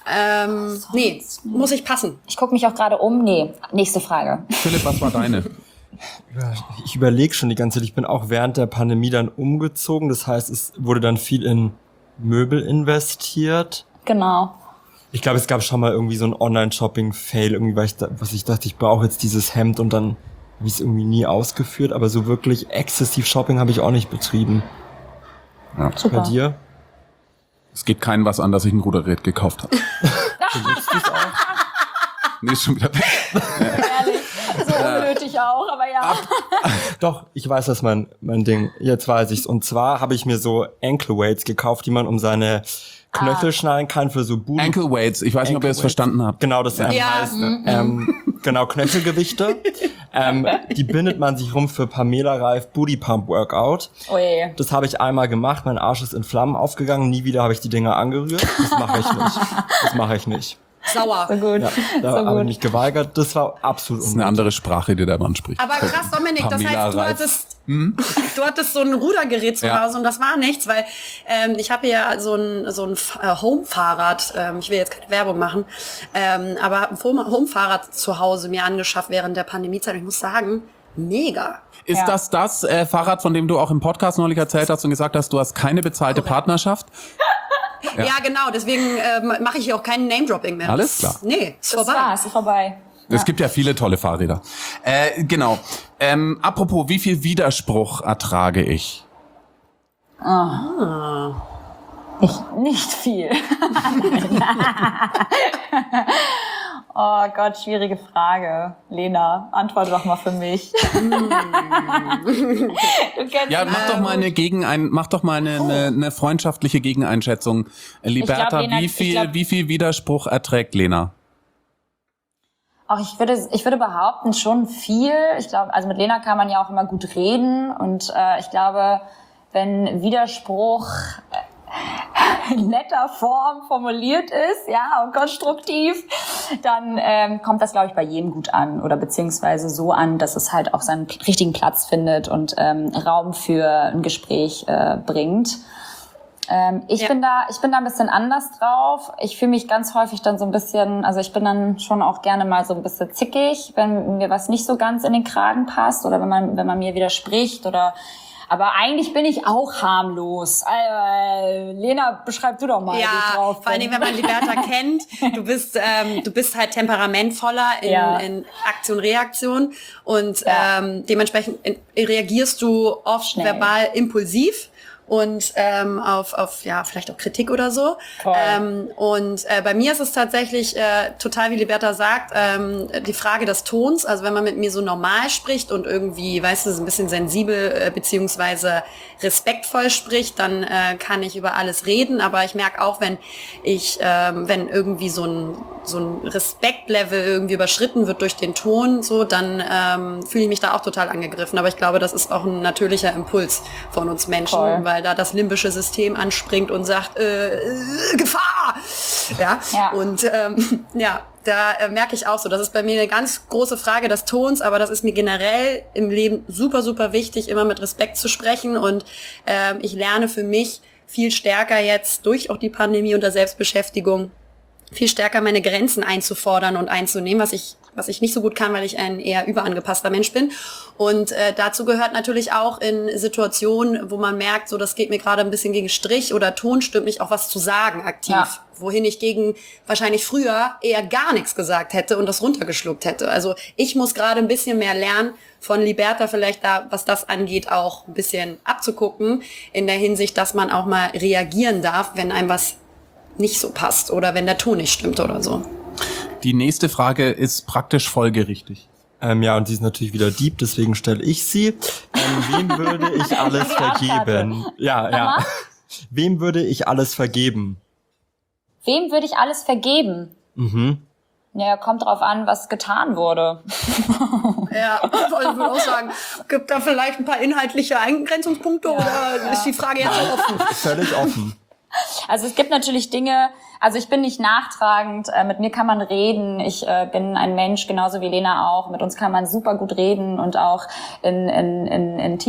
[SPEAKER 4] Nee, muss ich passen.
[SPEAKER 1] Ich gucke mich auch gerade um. Nee, nächste Frage.
[SPEAKER 2] Philipp, was war deine?
[SPEAKER 3] Ich überlege schon die ganze Zeit, ich bin auch während der Pandemie dann umgezogen. Das heißt, es wurde dann viel in Möbel investiert.
[SPEAKER 1] Genau.
[SPEAKER 3] Ich glaube, es gab schon mal irgendwie so ein Online-Shopping-Fail, irgendwie, weil ich dachte, ich brauche jetzt dieses Hemd und dann habe ich es irgendwie nie ausgeführt. Aber so wirklich exzessiv Shopping habe ich auch nicht betrieben.
[SPEAKER 2] Ja.
[SPEAKER 1] Super.
[SPEAKER 3] Bei dir?
[SPEAKER 2] Es geht keinen was an, dass ich ein Rudergerät gekauft habe.
[SPEAKER 3] Benutzt du es auch?
[SPEAKER 2] Nee, ist schon wieder weg.
[SPEAKER 1] Ehrlich. So unnötig auch, aber ja.
[SPEAKER 3] Doch, ich weiß, was mein Ding. Jetzt weiß ich's. Und zwar habe ich mir so Ankle-Weights gekauft, die man um seine Knöchel schnallen kann für so Booty.
[SPEAKER 2] Ankle Weights, ich weiß nicht, ob ihr es verstanden habt.
[SPEAKER 3] Genau, das heißt. Genau, Knöchelgewichte. Die bindet man sich rum für Pamela Reif Booty Pump Workout.
[SPEAKER 1] Oh je.
[SPEAKER 3] Das habe ich einmal gemacht, mein Arsch ist in Flammen aufgegangen, nie wieder habe ich die Dinger angerührt. Das mache ich nicht.
[SPEAKER 4] Sauer.
[SPEAKER 1] So gut.
[SPEAKER 3] Ja, da
[SPEAKER 1] So
[SPEAKER 3] habe ich
[SPEAKER 1] gut.
[SPEAKER 3] mich geweigert, das war absolut
[SPEAKER 2] Das ist eine andere Sprache, die der Mann spricht.
[SPEAKER 4] Aber krass, Dominik, das
[SPEAKER 2] Pamela
[SPEAKER 4] heißt,
[SPEAKER 2] Reif.
[SPEAKER 4] du hattest so ein Rudergerät zu
[SPEAKER 2] Ja.
[SPEAKER 4] Hause und das war nichts, weil ich habe ja so ein Home-Fahrrad, ich will jetzt keine Werbung machen, aber habe ein Home-Fahrrad zu Hause mir angeschafft während der Pandemiezeit. Und ich muss sagen, mega.
[SPEAKER 2] Ist
[SPEAKER 1] Ja.
[SPEAKER 2] das Fahrrad, von dem du auch im Podcast neulich erzählt hast und gesagt hast, du hast keine bezahlte Partnerschaft?
[SPEAKER 4] Ja, genau, deswegen mache ich hier auch keinen Name-Dropping mehr.
[SPEAKER 2] Alles klar.
[SPEAKER 4] Nee, ist
[SPEAKER 1] Das
[SPEAKER 4] vorbei.
[SPEAKER 1] war's, ist vorbei.
[SPEAKER 2] Es gibt ja viele tolle Fahrräder. Genau. Apropos, wie viel Widerspruch ertrage ich?
[SPEAKER 1] Nicht viel. Oh Gott, schwierige Frage. Lena, antworte doch mal für mich. Du kennst
[SPEAKER 2] Ja,
[SPEAKER 1] mich.
[SPEAKER 2] mach doch mal eine freundschaftliche Gegeneinschätzung. Liberta,
[SPEAKER 1] Lena,
[SPEAKER 2] wie viel Widerspruch erträgt Lena?
[SPEAKER 1] Auch ich würde behaupten, schon viel. Ich glaube, also mit Lena kann man ja auch immer gut reden und ich glaube, wenn Widerspruch in netter Form formuliert ist, ja, und konstruktiv, dann kommt das, glaube ich, bei jedem gut an oder beziehungsweise so an, dass es halt auch seinen richtigen Platz findet und Raum für ein Gespräch bringt. Ich bin da ein bisschen anders drauf. Ich fühle mich ganz häufig dann so ein bisschen, also ich bin dann schon auch gerne mal so ein bisschen zickig, wenn mir was nicht so ganz in den Kragen passt oder wenn man mir widerspricht oder, aber eigentlich bin ich auch harmlos. Lena, beschreib du doch mal, wie ich drauf bin.
[SPEAKER 4] Vor allen Dingen, wenn man Liberta kennt, du bist halt temperamentvoller in Aktion, Reaktion und dementsprechend reagierst du oft
[SPEAKER 1] Schnell.
[SPEAKER 4] verbal impulsiv. Und auf ja vielleicht auch Kritik oder so. Bei mir ist es tatsächlich total, wie Liberta sagt, die Frage des Tons. Also wenn man mit mir so normal spricht und irgendwie, weißt du, so ein bisschen sensibel beziehungsweise respektvoll spricht, dann kann ich über alles reden. Aber ich merke auch, wenn irgendwie so ein Respektlevel irgendwie überschritten wird durch den Ton, so, dann fühle ich mich da auch total angegriffen. Aber ich glaube, das ist auch ein natürlicher Impuls von uns Menschen,
[SPEAKER 1] Voll.
[SPEAKER 4] weil da das limbische System anspringt und sagt, Gefahr! Ja. Und da merke ich auch so, das ist bei mir eine ganz große Frage des Tons, aber das ist mir generell im Leben super, super wichtig, immer mit Respekt zu sprechen. Und ich lerne für mich viel stärker jetzt durch auch die Pandemie und der Selbstbeschäftigung viel stärker meine Grenzen einzufordern und einzunehmen, was ich nicht so gut kann, weil ich ein eher überangepasster Mensch bin. Und dazu gehört natürlich auch in Situationen, wo man merkt, so das geht mir gerade ein bisschen gegen Strich oder Ton stimmt nicht, auch was zu sagen aktiv.
[SPEAKER 1] Ja.
[SPEAKER 4] Wohin ich gegen wahrscheinlich früher eher gar nichts gesagt hätte und das runtergeschluckt hätte. Also ich muss gerade ein bisschen mehr lernen, von Liberta vielleicht da, was das angeht, auch ein bisschen abzugucken, in der Hinsicht, dass man auch mal reagieren darf, wenn einem was nicht so passt oder wenn der Ton nicht stimmt oder so.
[SPEAKER 2] Die nächste Frage ist praktisch folgerichtig.
[SPEAKER 3] Ja, und die ist natürlich wieder deep, deswegen stelle ich sie. Wem würde ich alles vergeben? Ja. Wem würde ich alles vergeben?
[SPEAKER 1] Wem würde ich alles vergeben? Ja, kommt drauf an, was getan wurde.
[SPEAKER 4] Ja, also ich würde auch sagen, gibt da vielleicht ein paar inhaltliche Eingrenzungspunkte oder ist die Frage jetzt so offen?
[SPEAKER 3] Völlig offen.
[SPEAKER 1] Also es gibt natürlich Dinge, also ich bin nicht nachtragend, mit mir kann man reden, ich bin ein Mensch, genauso wie Lena auch, mit uns kann man super gut reden und auch in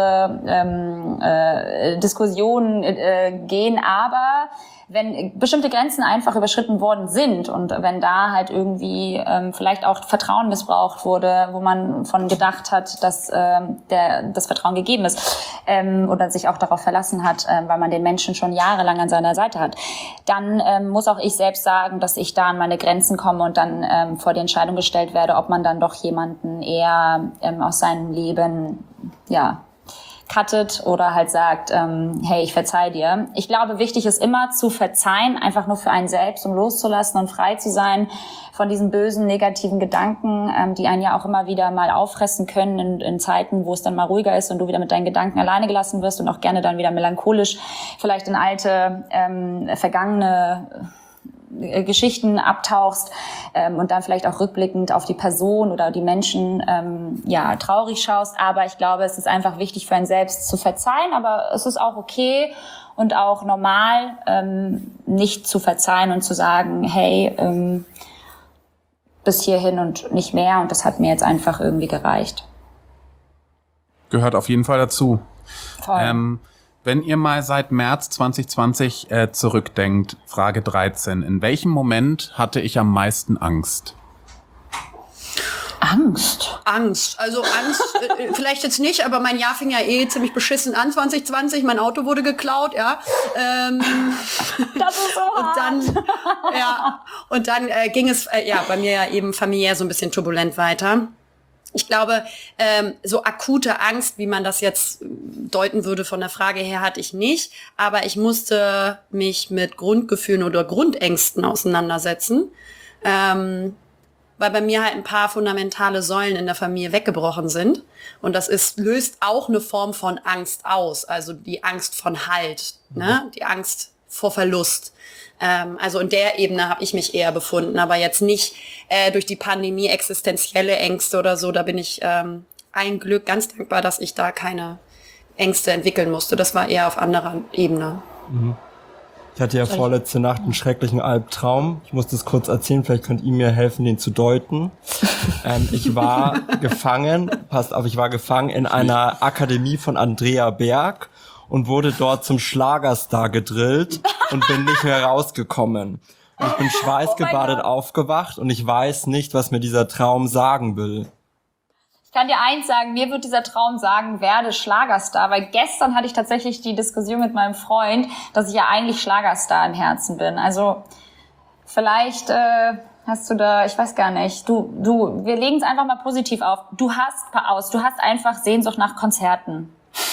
[SPEAKER 1] tiefere Diskussionen gehen, aber wenn bestimmte Grenzen einfach überschritten worden sind und wenn da halt irgendwie vielleicht auch Vertrauen missbraucht wurde, wo man von gedacht hat, dass das Vertrauen gegeben ist oder sich auch darauf verlassen hat, weil man den Menschen schon jahrelang an seiner Seite hat, dann muss auch ich selbst sagen, dass ich da an meine Grenzen komme und dann vor die Entscheidung gestellt werde, ob man dann doch jemanden eher aus seinem Leben, cuttet oder halt sagt, hey, ich verzeih dir. Ich glaube, wichtig ist immer zu verzeihen, einfach nur für einen selbst, um loszulassen und frei zu sein von diesen bösen, negativen Gedanken, die einen ja auch immer wieder mal auffressen können in Zeiten, wo es dann mal ruhiger ist und du wieder mit deinen Gedanken alleine gelassen wirst und auch gerne dann wieder melancholisch vielleicht in alte, vergangene Geschichten abtauchst und dann vielleicht auch rückblickend auf die Person oder die Menschen traurig schaust. Aber ich glaube, es ist einfach wichtig für einen selbst zu verzeihen, aber es ist auch okay und auch normal, nicht zu verzeihen und zu sagen, hey, bis hierhin und nicht mehr und das hat mir jetzt einfach irgendwie gereicht.
[SPEAKER 2] Gehört auf jeden Fall dazu.
[SPEAKER 1] Voll.
[SPEAKER 2] Wenn ihr mal seit März 2020 zurückdenkt, Frage 13, in welchem Moment hatte ich am meisten Angst?
[SPEAKER 1] Angst?
[SPEAKER 4] Also Angst, vielleicht jetzt nicht, aber mein Jahr fing ja ziemlich beschissen an, 2020. Mein Auto wurde geklaut, ja.
[SPEAKER 1] Das ist so hart.
[SPEAKER 4] Und dann ging es bei mir ja eben familiär so ein bisschen turbulent weiter. Ich glaube, so akute Angst, wie man das jetzt deuten würde von der Frage her, hatte ich nicht. Aber ich musste mich mit Grundgefühlen oder Grundängsten auseinandersetzen, weil bei mir halt ein paar fundamentale Säulen in der Familie weggebrochen sind. Und das löst auch eine Form von Angst aus. Also die Angst von Halt, ne? Die Angst vor Verlust. Also in der Ebene habe ich mich eher befunden, aber jetzt nicht durch die Pandemie existenzielle Ängste oder so. Da bin ich ein Glück ganz dankbar, dass ich da keine Ängste entwickeln musste. Das war eher auf anderer Ebene.
[SPEAKER 3] Ich hatte ja vorletzte Nacht einen schrecklichen Albtraum. Ich muss das kurz erzählen, vielleicht könnt ihr mir helfen, den zu deuten. Ich war gefangen, ich war gefangen in einer Akademie von Andrea Berg und wurde dort zum Schlagerstar gedrillt und bin nicht mehr rausgekommen. Und ich bin schweißgebadet aufgewacht und ich weiß nicht, was mir dieser Traum sagen will.
[SPEAKER 1] Ich kann dir eins sagen, mir wird dieser Traum sagen, werde Schlagerstar, weil gestern hatte ich tatsächlich die Diskussion mit meinem Freund, dass ich ja eigentlich Schlagerstar im Herzen bin. Also vielleicht hast du da, ich weiß gar nicht, wir legen es einfach mal positiv auf. Du hast einfach Sehnsucht nach Konzerten.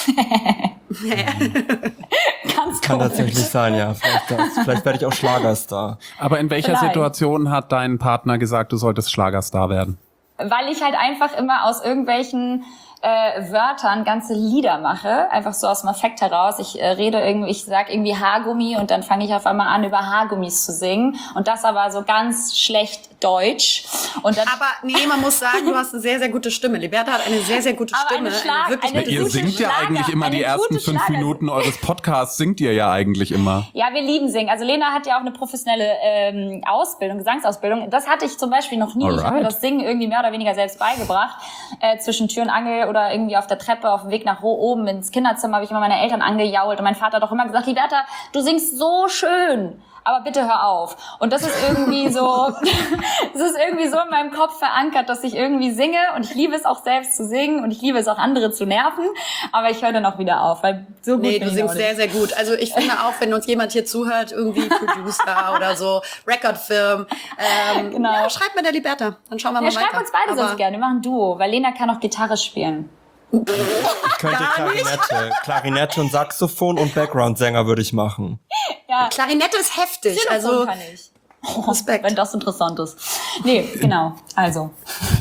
[SPEAKER 1] Ganz
[SPEAKER 3] Kann
[SPEAKER 1] komisch.
[SPEAKER 3] tatsächlich sein, ja. Vielleicht werde ich auch Schlagerstar.
[SPEAKER 2] Aber in welcher Situation hat dein Partner gesagt, du solltest Schlagerstar werden?
[SPEAKER 1] Weil ich halt einfach immer aus irgendwelchen Wörtern ganze Lieder mache, einfach so aus dem Affekt heraus. Ich sag irgendwie Haargummi und dann fange ich auf einmal an, über Haargummis zu singen und das aber so ganz schlecht Deutsch. Und dann
[SPEAKER 4] aber nee, man muss sagen, du hast eine sehr, sehr gute Stimme. Liberta hat eine sehr, sehr gute Stimme.
[SPEAKER 2] Ihr singt ja eigentlich immer die ersten 5 Minuten eures Podcasts, singt ihr ja eigentlich immer.
[SPEAKER 1] Ja, wir lieben singen. Also Lena hat ja auch eine professionelle Ausbildung, Gesangsausbildung. Das hatte ich zum Beispiel noch nie.
[SPEAKER 2] Alright.
[SPEAKER 1] Ich habe mir das Singen irgendwie mehr oder weniger selbst beigebracht. Zwischen Tür und Angel oder irgendwie auf der Treppe auf dem Weg nach oben ins Kinderzimmer habe ich immer meine Eltern angejault und mein Vater hat doch immer gesagt, Liberta, du singst so schön, aber bitte hör auf. Und das ist irgendwie so, in meinem Kopf verankert, dass ich irgendwie singe und ich liebe es auch selbst zu singen und ich liebe es auch andere zu nerven, aber ich höre dann auch wieder auf, weil so gut bin ich
[SPEAKER 4] du singst sehr, sehr gut. Also ich finde auch, wenn uns jemand hier zuhört, irgendwie Producer oder so, Recordfirm,
[SPEAKER 1] Genau.
[SPEAKER 4] Ja, schreibt mir der Liberta, dann schauen wir mal weiter.
[SPEAKER 1] Schreib uns beide sonst gerne, wir machen ein Duo, weil Lena kann auch Gitarre spielen.
[SPEAKER 3] Ich könnte Klarinette und Saxophon und Background-Sänger würde ich machen.
[SPEAKER 1] Ja.
[SPEAKER 4] Klarinette ist heftig,
[SPEAKER 1] Xylophon
[SPEAKER 4] also
[SPEAKER 1] kann ich.
[SPEAKER 4] Respekt.
[SPEAKER 1] Wenn das interessant ist. Nee, genau, also.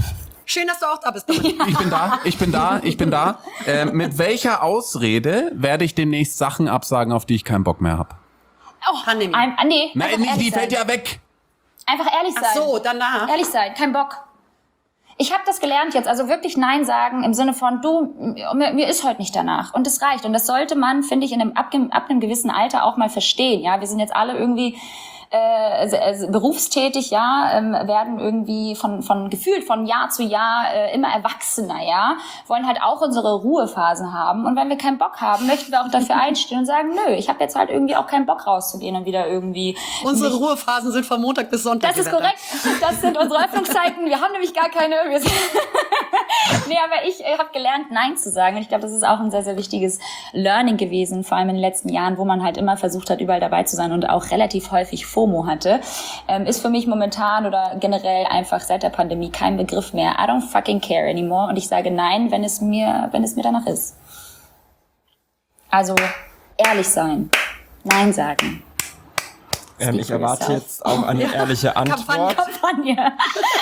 [SPEAKER 4] Schön, dass du auch da bist.
[SPEAKER 2] Ich bin da. Mit welcher Ausrede werde ich demnächst Sachen absagen, auf die ich keinen Bock mehr habe?
[SPEAKER 1] Oh,
[SPEAKER 4] Pandemie.
[SPEAKER 1] Nee,
[SPEAKER 2] Nein, nicht, die fällt ja weg.
[SPEAKER 1] Einfach ehrlich sein.
[SPEAKER 4] Ach so, danach.
[SPEAKER 1] Ehrlich sein, kein Bock. Ich habe das gelernt jetzt, also wirklich Nein sagen im Sinne von, du, mir ist heute nicht danach und es reicht. Und das sollte man, finde ich, ab einem gewissen Alter auch mal verstehen. Ja, wir sind jetzt alle irgendwie berufstätig, ja, werden irgendwie gefühlt von Jahr zu Jahr immer erwachsener, ja, wollen halt auch unsere Ruhephasen haben. Und wenn wir keinen Bock haben, möchten wir auch dafür einstehen und sagen, nö, ich habe jetzt halt irgendwie auch keinen Bock rauszugehen und wieder irgendwie...
[SPEAKER 4] Unsere Ruhephasen sind von Montag bis Sonntag.
[SPEAKER 1] Das ist korrekt. Das sind unsere Öffnungszeiten. Wir haben nämlich gar keine... Nee, aber ich habe gelernt, Nein zu sagen. Und ich glaube, das ist auch ein sehr, sehr wichtiges Learning gewesen, vor allem in den letzten Jahren, wo man halt immer versucht hat, überall dabei zu sein und auch relativ häufig FOMO hatte. Ist für mich momentan oder generell einfach seit der Pandemie kein Begriff mehr. I don't fucking care anymore. Und ich sage Nein, wenn es mir danach ist. Also, ehrlich sein. Nein sagen.
[SPEAKER 3] Ich erwarte jetzt auch eine ehrliche Antwort.
[SPEAKER 1] Kampagne.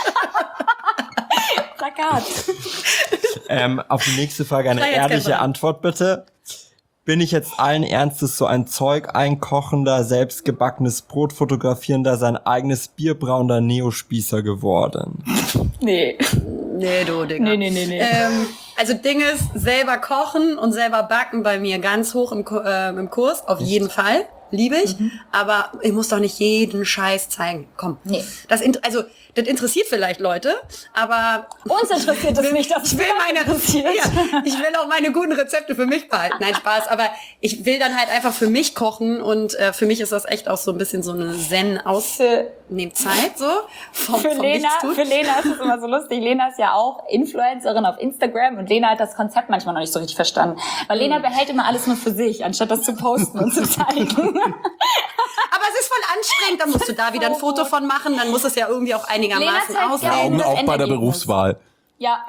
[SPEAKER 1] Plakat.
[SPEAKER 3] Auf die nächste Frage eine ehrliche Antwort bitte. Bin ich jetzt allen Ernstes so ein Zeug einkochender, selbstgebackenes Brot fotografierender, sein eigenes Bier brauender Neospießer geworden?
[SPEAKER 4] Nee, du, Digga.
[SPEAKER 1] Nee.
[SPEAKER 4] Also Ding ist, selber kochen und selber backen bei mir ganz hoch im Kurs, auf jeden Fall. Liebe ich, aber ich muss doch nicht jeden Scheiß zeigen. Komm. Nee. Das interessiert vielleicht Leute, aber...
[SPEAKER 1] Uns interessiert es nicht, dass
[SPEAKER 4] ich will ich will auch meine guten Rezepte für mich behalten. Nein, Spaß, aber ich will dann halt einfach für mich kochen und für mich ist das echt auch so ein bisschen so eine Zen-Ausnehmzeit, so.
[SPEAKER 1] Für Lena ist es immer so lustig. Lena ist ja auch Influencerin auf Instagram und Lena hat das Konzept manchmal noch nicht so richtig verstanden. Weil Lena behält immer alles nur für sich, anstatt das zu posten und zu zeigen.
[SPEAKER 4] Aber es ist voll anstrengend, dann musst du da wieder ein Foto von machen, dann muss es ja irgendwie auch einigermaßen aussehen.
[SPEAKER 2] Augen auf bei der Berufswahl.
[SPEAKER 1] Ja.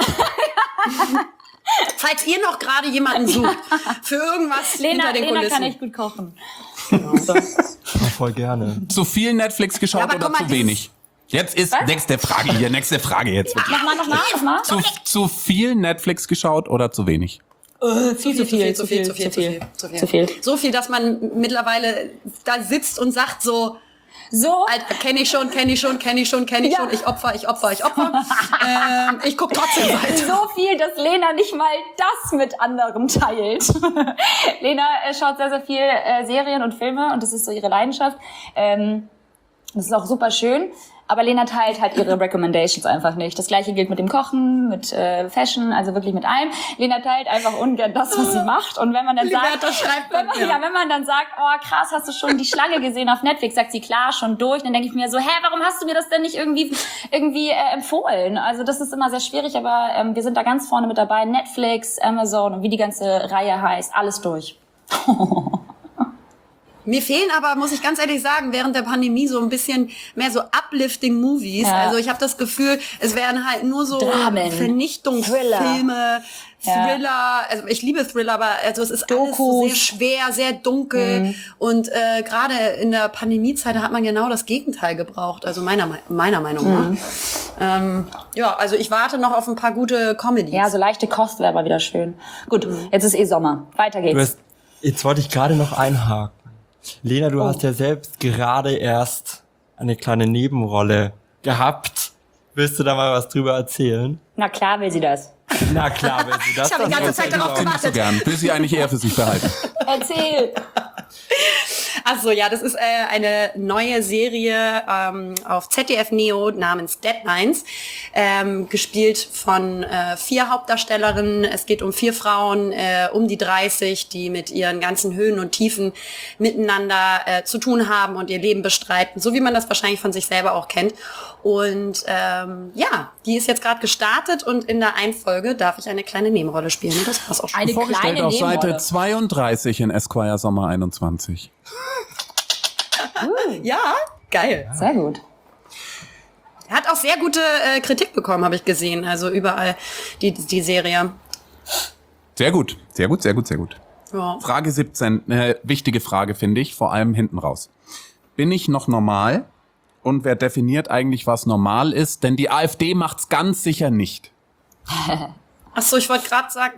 [SPEAKER 4] Falls ihr noch gerade jemanden sucht für irgendwas hinter den Kulissen.
[SPEAKER 1] Lena kann echt gut kochen.
[SPEAKER 3] Ja, voll gerne.
[SPEAKER 2] Zu viel Netflix geschaut oder zu wenig? Jetzt ist nächste Frage jetzt.
[SPEAKER 1] Nochmal.
[SPEAKER 2] Zu viel Netflix geschaut oder zu wenig?
[SPEAKER 1] Zu viel.
[SPEAKER 4] So viel, dass man mittlerweile da sitzt und sagt so, Alter, kenn ich schon. Ich opfer. Ich guck trotzdem weiter.
[SPEAKER 1] So viel, dass Lena nicht mal das mit anderen teilt. Lena schaut sehr, sehr viel Serien und Filme und das ist so ihre Leidenschaft. Das ist auch super schön. Aber Lena teilt halt ihre Recommendations einfach nicht. Das Gleiche gilt mit dem Kochen, mit Fashion, also wirklich mit allem. Lena teilt einfach ungern das, was sie macht. Und wenn man dann wenn man dann sagt, oh krass, hast du schon die Schlange gesehen auf Netflix, sagt sie, klar, schon durch. Dann denke ich mir so, warum hast du mir das denn nicht irgendwie empfohlen? Also das ist immer sehr schwierig, aber wir sind da ganz vorne mit dabei. Netflix, Amazon und wie die ganze Reihe heißt, alles durch.
[SPEAKER 4] Mir fehlen aber, muss ich ganz ehrlich sagen, während der Pandemie so ein bisschen mehr so uplifting Movies. Ja. Also ich habe das Gefühl, es werden halt nur so Vernichtungsfilme, Thriller. Also ich liebe Thriller, aber also es ist alles so sehr schwer, sehr dunkel. Und gerade in der Pandemiezeit hat man genau das Gegenteil gebraucht. Also meiner Meinung nach. Also ich warte noch auf ein paar gute Comedies.
[SPEAKER 1] Ja, so leichte Kost wäre aber wieder schön. Gut, jetzt ist Sommer. Weiter geht's.
[SPEAKER 3] Jetzt wollte ich gerade noch einhaken. Lena, du hast ja selbst gerade erst eine kleine Nebenrolle gehabt. Willst du da mal was drüber erzählen?
[SPEAKER 1] Na klar will sie das.
[SPEAKER 4] Ich habe die ganze Zeit darauf gewartet.
[SPEAKER 2] So gern. Will sie eigentlich eher für sich behalten.
[SPEAKER 1] Erzähl.
[SPEAKER 4] Ach so, ja, das ist eine neue Serie auf ZDF Neo namens Deadlines, gespielt von 4 Hauptdarstellerinnen. Es geht um 4 Frauen um die 30, die mit ihren ganzen Höhen und Tiefen miteinander zu tun haben und ihr Leben bestreiten, so wie man das wahrscheinlich von sich selber auch kennt. Und die ist jetzt gerade gestartet und in der einen Folge darf ich eine kleine Nebenrolle spielen. Und das war's auch schon.
[SPEAKER 1] Eine
[SPEAKER 2] vorgestellt
[SPEAKER 1] kleine
[SPEAKER 2] auf Seite
[SPEAKER 1] Nebenrolle.
[SPEAKER 2] 32 in Esquire Sommer 21.
[SPEAKER 4] Ja, geil.
[SPEAKER 1] Sehr gut.
[SPEAKER 4] Hat auch sehr gute Kritik bekommen, habe ich gesehen. Also überall die Serie.
[SPEAKER 2] Sehr gut.
[SPEAKER 4] Ja.
[SPEAKER 2] Frage 17, wichtige Frage, finde ich, vor allem hinten raus. Bin ich noch normal? Und wer definiert eigentlich, was normal ist? Denn die AfD macht's ganz sicher nicht.
[SPEAKER 4] Ach so, ich wollte gerade sagen.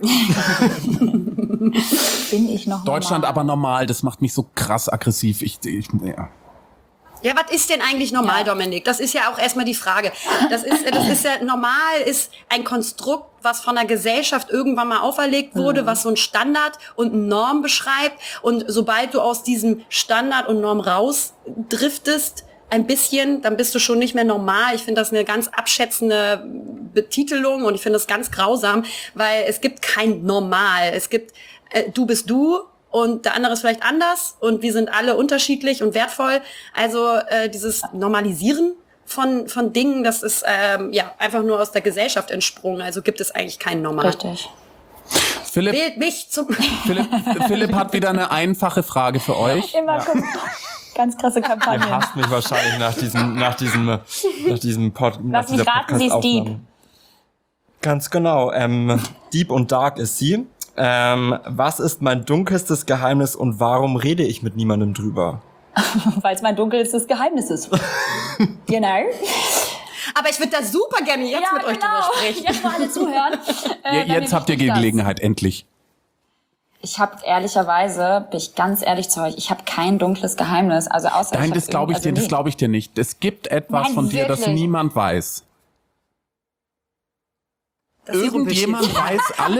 [SPEAKER 1] Bin ich noch
[SPEAKER 2] Deutschland
[SPEAKER 1] normal?
[SPEAKER 2] aber normal, das macht mich so krass aggressiv. Ja.
[SPEAKER 4] Ja, was ist denn eigentlich normal, Dominik? Das ist ja auch erstmal die Frage. Das ist ja normal, ist ein Konstrukt, was von der Gesellschaft irgendwann mal auferlegt wurde, was so ein Standard und eine Norm beschreibt. Und sobald du aus diesem Standard und Norm rausdriftest, ein bisschen, dann bist du schon nicht mehr normal. Ich finde das eine ganz abschätzende Betitelung und ich finde das ganz grausam, weil es gibt kein Normal. Es gibt, du bist du. Und der andere ist vielleicht anders und wir sind alle unterschiedlich und wertvoll. Also dieses Normalisieren von Dingen, das ist einfach nur aus der Gesellschaft entsprungen. Also gibt es eigentlich kein Normal.
[SPEAKER 1] Richtig.
[SPEAKER 4] Wählt mich zum...
[SPEAKER 2] Philipp hat wieder eine einfache Frage für euch.
[SPEAKER 1] Immer ganz krasse Kampagne.
[SPEAKER 3] Ihr hasst mich wahrscheinlich nach diesem Podcast.
[SPEAKER 1] Lass mich raten, sie ist deep.
[SPEAKER 3] Ganz genau. Deep und dark ist sie. Was ist mein dunkelstes Geheimnis und warum rede ich mit niemandem drüber?
[SPEAKER 1] Weil es mein dunkelstes Geheimnis ist. Genau.
[SPEAKER 4] Aber ich würde da super gerne jetzt mit euch drüber sprechen.
[SPEAKER 1] Jetzt mal alle zuhören.
[SPEAKER 2] Jetzt habt ihr die Gelegenheit, endlich.
[SPEAKER 1] Ich habe ehrlicherweise, bin ich ganz ehrlich zu euch, ich habe kein dunkles Geheimnis. Also außer
[SPEAKER 2] Nein, das glaube ich dir, das glaube ich dir nicht. Es gibt etwas von dir, das niemand weiß. Irgendjemand weiß alles?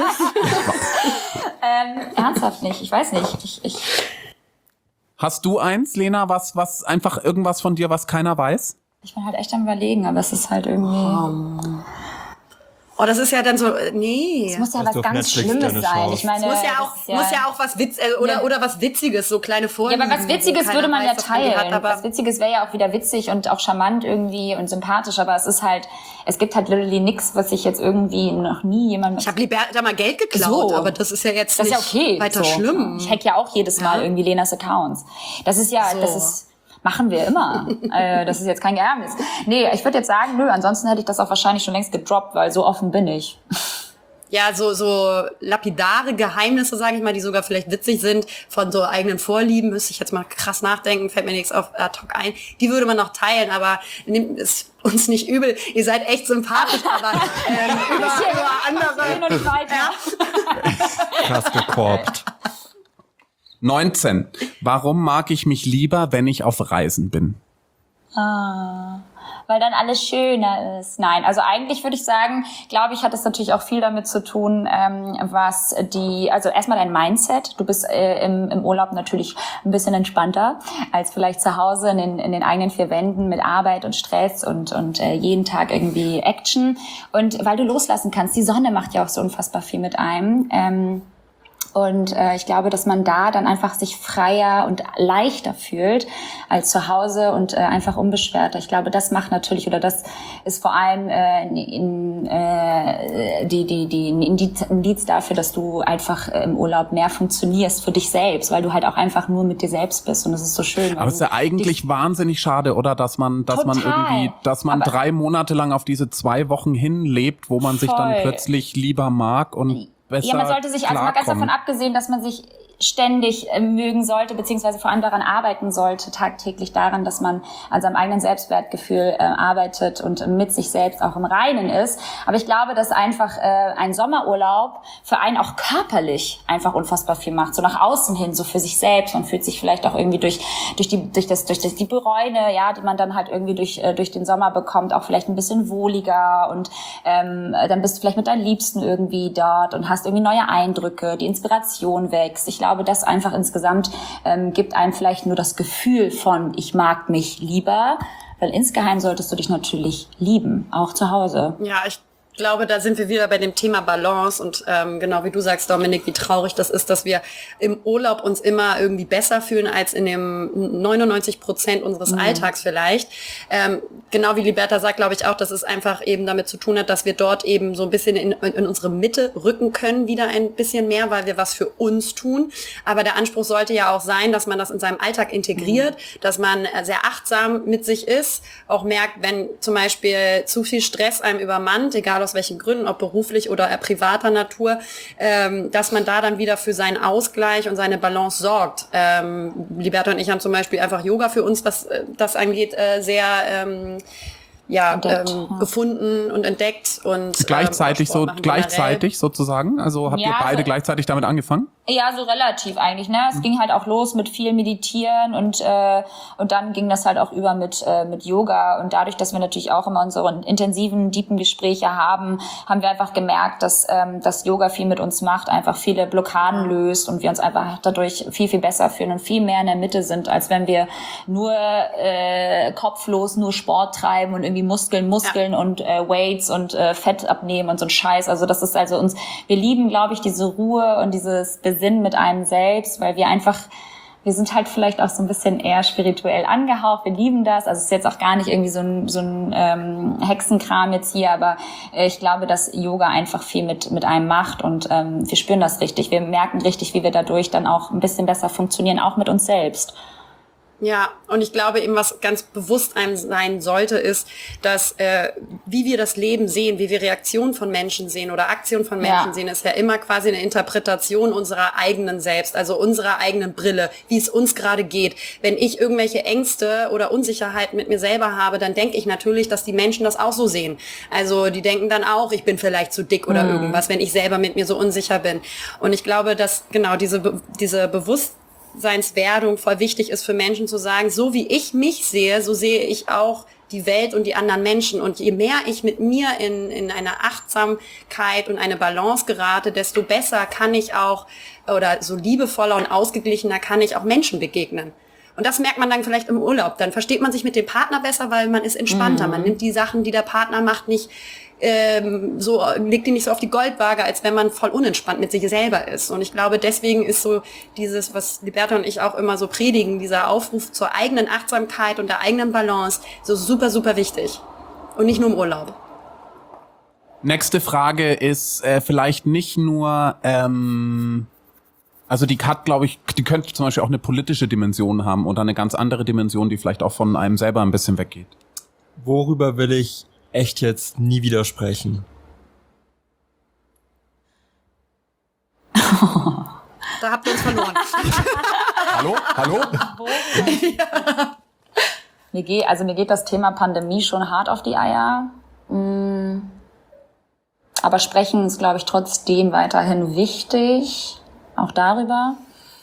[SPEAKER 1] Ernsthaft nicht, ich weiß nicht.
[SPEAKER 2] Hast du eins, Lena, was einfach irgendwas von dir, was keiner weiß?
[SPEAKER 1] Ich bin halt echt am Überlegen, aber es ist halt irgendwie...
[SPEAKER 4] Oh, das ist ja dann so, nee.
[SPEAKER 1] Es muss ja was ganz Schlimmes sein. Ich meine,
[SPEAKER 4] muss ja auch was oder was Witziges, so kleine Vorlieben.
[SPEAKER 1] Ja, aber was Witziges würde man ja teilen.
[SPEAKER 4] Hat,
[SPEAKER 1] was Witziges wäre ja auch wieder witzig und auch charmant irgendwie und sympathisch, aber es gibt halt literally nix, was ich jetzt irgendwie noch nie jemandem...
[SPEAKER 4] Ich habe Liberta mal Geld geklaut, aber das ist ja jetzt nicht
[SPEAKER 1] okay,
[SPEAKER 4] weiter schlimm.
[SPEAKER 1] Ich hack ja auch jedes Mal irgendwie Lenas Accounts. Das ist ja, machen wir immer. Das ist jetzt kein Geheimnis. Nee, ich würde jetzt sagen, ansonsten hätte ich das auch wahrscheinlich schon längst gedroppt, weil so offen bin ich.
[SPEAKER 4] Ja, so lapidare Geheimnisse, sage ich mal, die sogar vielleicht witzig sind, von so eigenen Vorlieben, müsste ich jetzt mal krass nachdenken, fällt mir nichts auf ad hoc ein. Die würde man noch teilen, aber nehmt es uns nicht übel. Ihr seid echt sympathisch, aber über andere...
[SPEAKER 3] Krass gekorbt.
[SPEAKER 2] 19. Warum mag ich mich lieber, wenn ich auf Reisen bin?
[SPEAKER 1] Weil dann alles schöner ist. Nein, also eigentlich würde ich sagen, glaube ich, hat es natürlich auch viel damit zu tun, also erstmal dein Mindset. Du bist im Urlaub natürlich ein bisschen entspannter als vielleicht zu Hause in den eigenen vier Wänden mit Arbeit und Stress und jeden Tag irgendwie Action. Und weil du loslassen kannst, die Sonne macht ja auch so unfassbar viel mit einem. Und ich glaube, dass man da dann einfach sich freier und leichter fühlt als zu Hause und einfach unbeschwerter. Ich glaube, das macht natürlich, oder das ist vor allem die Indiz dafür, dass du einfach im Urlaub mehr funktionierst für dich selbst, weil du halt auch einfach nur mit dir selbst bist und das ist so schön.
[SPEAKER 2] Aber es ist ja eigentlich wahnsinnig schade, oder? Dass man 3 Monate lang auf diese 2 Wochen hinlebt, wo man sich dann plötzlich lieber mag und besser
[SPEAKER 1] Ja, man sollte sich, also mal ganz davon abgesehen, dass man sich ständig mögen sollte, beziehungsweise vor allem daran arbeiten sollte, tagtäglich daran, dass man an seinem eigenen Selbstwertgefühl arbeitet und mit sich selbst auch im Reinen ist. Aber ich glaube, dass einfach ein Sommerurlaub für einen auch körperlich einfach unfassbar viel macht, so nach außen hin, so für sich selbst. Man fühlt sich vielleicht auch irgendwie durch die Bräune, ja, die man dann halt irgendwie durch den Sommer bekommt, auch vielleicht ein bisschen wohliger und dann bist du vielleicht mit deinen Liebsten irgendwie dort und hast irgendwie neue Eindrücke, die Inspiration wächst. Ich glaube, das einfach insgesamt gibt einem vielleicht nur das Gefühl von, ich mag mich lieber, weil insgeheim solltest du dich natürlich lieben, auch zu Hause.
[SPEAKER 4] Ja, ich glaube, da sind wir wieder bei dem Thema Balance und genau wie du sagst, Dominik, wie traurig das ist, dass wir im Urlaub uns immer irgendwie besser fühlen als in dem 99% unseres Alltags vielleicht. Genau wie Liberta sagt, glaube ich auch, dass es einfach eben damit zu tun hat, dass wir dort eben so ein bisschen in unsere Mitte rücken können, wieder ein bisschen mehr, weil wir was für uns tun. Aber der Anspruch sollte ja auch sein, dass man das in seinem Alltag integriert, dass man sehr achtsam mit sich ist, auch merkt, wenn zum Beispiel zu viel Stress einem übermannt, egal aus welchen Gründen, ob beruflich oder privater Natur, dass man da dann wieder für seinen Ausgleich und seine Balance sorgt. Liberta und ich haben zum Beispiel einfach Yoga für uns, was das angeht, sehr gefunden und entdeckt und
[SPEAKER 2] gleichzeitig sozusagen. Also habt ihr beide gleichzeitig damit angefangen?
[SPEAKER 1] Ja, so relativ eigentlich, ne? Es ging halt auch los mit viel Meditieren und dann ging das halt auch über mit Yoga, und dadurch, dass wir natürlich auch immer unsere intensiven, deepen Gespräche haben wir einfach gemerkt, dass Yoga viel mit uns macht, einfach viele Blockaden löst und wir uns einfach dadurch viel, viel besser fühlen und viel mehr in der Mitte sind, als wenn wir nur kopflos nur Sport treiben und irgendwie Muskeln und Weights und Fett abnehmen und so ein Scheiß. Also das ist also wir lieben, glaube ich, diese Ruhe und dieses Besinnen mit einem selbst, weil wir sind halt vielleicht auch so ein bisschen eher spirituell angehaucht. Wir lieben das. Also es ist jetzt auch gar nicht irgendwie so ein Hexenkram jetzt hier, aber ich glaube, dass Yoga einfach viel mit einem macht, und wir spüren das richtig. Wir merken richtig, wie wir dadurch dann auch ein bisschen besser funktionieren, auch mit uns selbst.
[SPEAKER 4] Ja, und ich glaube eben, was ganz bewusst einem sein sollte, ist, dass wie wir das Leben sehen, wie wir Reaktionen von Menschen sehen oder Aktionen von Menschen sehen, ist ja immer quasi eine Interpretation unserer eigenen selbst, also unserer eigenen Brille, wie es uns gerade geht. Wenn ich irgendwelche Ängste oder Unsicherheiten mit mir selber habe, dann denke ich natürlich, dass die Menschen das auch so sehen. Also die denken dann auch, ich bin vielleicht zu dick oder irgendwas, wenn ich selber mit mir so unsicher bin. Und ich glaube, dass genau diese Bewusstseinswerdung voll wichtig ist für Menschen zu sagen, so wie ich mich sehe, so sehe ich auch die Welt und die anderen Menschen. Und je mehr ich mit mir in eine Achtsamkeit und eine Balance gerate, desto besser kann ich auch, oder so liebevoller und ausgeglichener kann ich auch Menschen begegnen. Und das merkt man dann vielleicht im Urlaub. Dann versteht man sich mit dem Partner besser, weil man ist entspannter. Man nimmt die Sachen, die der Partner macht, nicht legt die nicht so auf die Goldwaage, als wenn man voll unentspannt mit sich selber ist. Und ich glaube, deswegen ist so dieses, was Liberta und ich auch immer so predigen, dieser Aufruf zur eigenen Achtsamkeit und der eigenen Balance, so super, super wichtig. Und nicht nur im Urlaub.
[SPEAKER 2] Nächste Frage ist vielleicht nicht nur, also die hat, glaube ich, die könnte zum Beispiel auch eine politische Dimension haben oder eine ganz andere Dimension, die vielleicht auch von einem selber ein bisschen weggeht.
[SPEAKER 3] Worüber will ich echt jetzt nie wieder sprechen?
[SPEAKER 4] Da habt ihr uns verloren.
[SPEAKER 2] Hallo?
[SPEAKER 1] Ja. Mir geht das Thema Pandemie schon hart auf die Eier. Aber sprechen ist, glaube ich, trotzdem weiterhin wichtig. Auch darüber.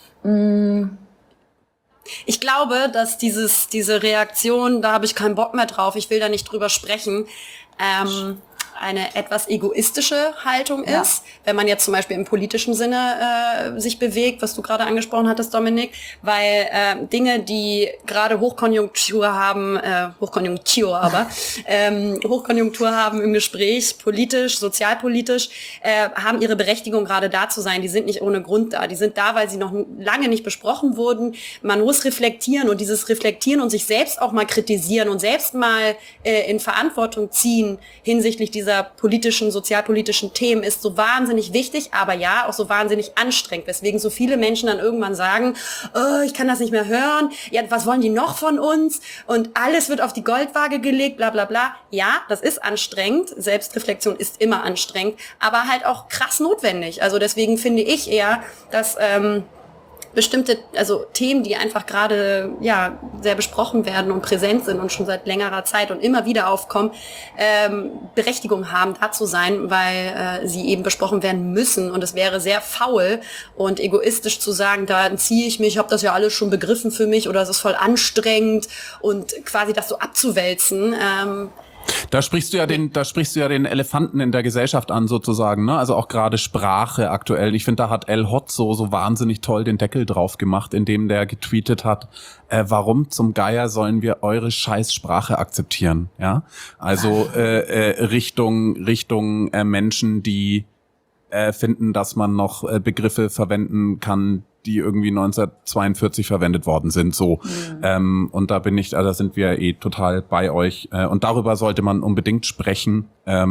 [SPEAKER 4] Ich glaube, dass diese Reaktion, da habe ich keinen Bock mehr drauf, ich will da nicht drüber sprechen, eine etwas egoistische Haltung ist, wenn man jetzt zum Beispiel im politischen Sinne sich bewegt, was du gerade angesprochen hattest, Dominik, weil Dinge, die gerade Hochkonjunktur haben im Gespräch, politisch, sozialpolitisch, haben ihre Berechtigung, gerade da zu sein. Die sind nicht ohne Grund da. Die sind da, weil sie noch lange nicht besprochen wurden. Man muss reflektieren, und dieses Reflektieren und sich selbst auch mal kritisieren und selbst mal in Verantwortung ziehen hinsichtlich dieser politischen, sozialpolitischen Themen ist so wahnsinnig wichtig, aber ja, auch so wahnsinnig anstrengend, weswegen so viele Menschen dann irgendwann sagen, oh, ich kann das nicht mehr hören, ja, was wollen die noch von uns? Und alles wird auf die Goldwaage gelegt, bla bla bla. Ja, das ist anstrengend, Selbstreflexion ist immer anstrengend, aber halt auch krass notwendig. Also deswegen finde ich eher, dass bestimmte, also Themen, die einfach gerade sehr besprochen werden und präsent sind und schon seit längerer Zeit und immer wieder aufkommen, Berechtigung haben, da zu sein, weil sie eben besprochen werden müssen. Und es wäre sehr faul und egoistisch zu sagen, da entziehe ich mich, ich habe das ja alles schon begriffen für mich, oder es ist voll anstrengend, und quasi das so abzuwälzen.
[SPEAKER 2] Da sprichst du ja den Elefanten in der Gesellschaft an, sozusagen, ne? Also auch gerade Sprache aktuell. Ich finde, da hat El Hotzo so wahnsinnig toll den Deckel drauf gemacht, indem der getweetet hat, warum zum Geier sollen wir eure Scheißsprache akzeptieren, ja? Also Richtung Menschen, die finden, dass man noch Begriffe verwenden kann, die irgendwie 1942 verwendet worden sind, so. Und da sind wir total bei euch. Und darüber sollte man unbedingt sprechen,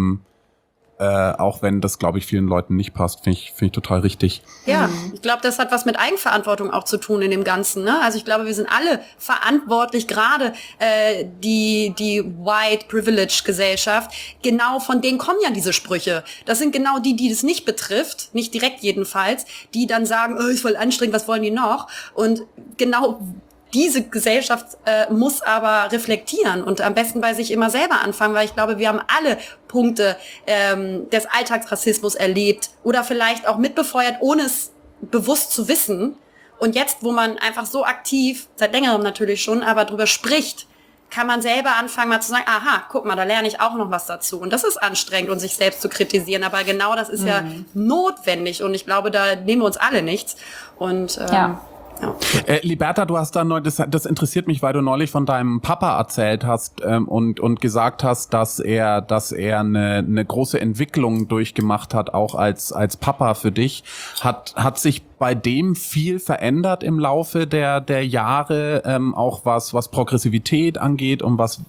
[SPEAKER 2] auch wenn das, glaube ich, vielen Leuten nicht passt, finde ich total richtig.
[SPEAKER 4] Ja, ich glaube, das hat was mit Eigenverantwortung auch zu tun in dem Ganzen, ne? Also ich glaube, wir sind alle verantwortlich, gerade die White Privilege Gesellschaft, genau von denen kommen ja diese Sprüche. Das sind genau die das nicht betrifft, nicht direkt jedenfalls, die dann sagen, oh, ist voll anstrengend, was wollen die noch? Und genau diese Gesellschaft muss aber reflektieren und am besten bei sich immer selber anfangen, weil ich glaube, wir haben alle Punkte des Alltagsrassismus erlebt oder vielleicht auch mitbefeuert, ohne es bewusst zu wissen. Und jetzt, wo man einfach so aktiv, seit längerem natürlich schon, aber drüber spricht, kann man selber anfangen mal zu sagen, aha, guck mal, da lerne ich auch noch was dazu. Und das ist anstrengend, und sich selbst zu kritisieren. Aber genau das ist ja notwendig. Und ich glaube, da nehmen wir uns alle nichts. Und ja.
[SPEAKER 2] Liberta, du hast da das interessiert mich, weil du neulich von deinem Papa erzählt hast und gesagt hast, dass er eine große Entwicklung durchgemacht hat, auch als Papa für dich. Hat sich bei dem viel verändert im Laufe der Jahre, auch was Progressivität angeht und was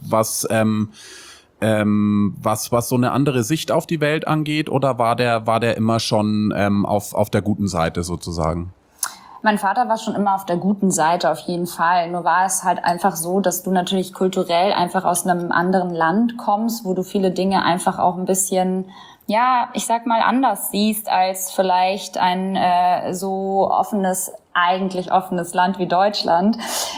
[SPEAKER 2] so eine andere Sicht auf die Welt angeht, oder war der immer schon auf der guten Seite sozusagen?
[SPEAKER 1] Mein Vater war schon immer auf der guten Seite, auf jeden Fall. Nur war es halt einfach so, dass du natürlich kulturell einfach aus einem anderen Land kommst, wo du viele Dinge einfach auch ein bisschen, ja, ich sag mal, anders siehst als vielleicht ein so eigentlich offenes Land wie Deutschland.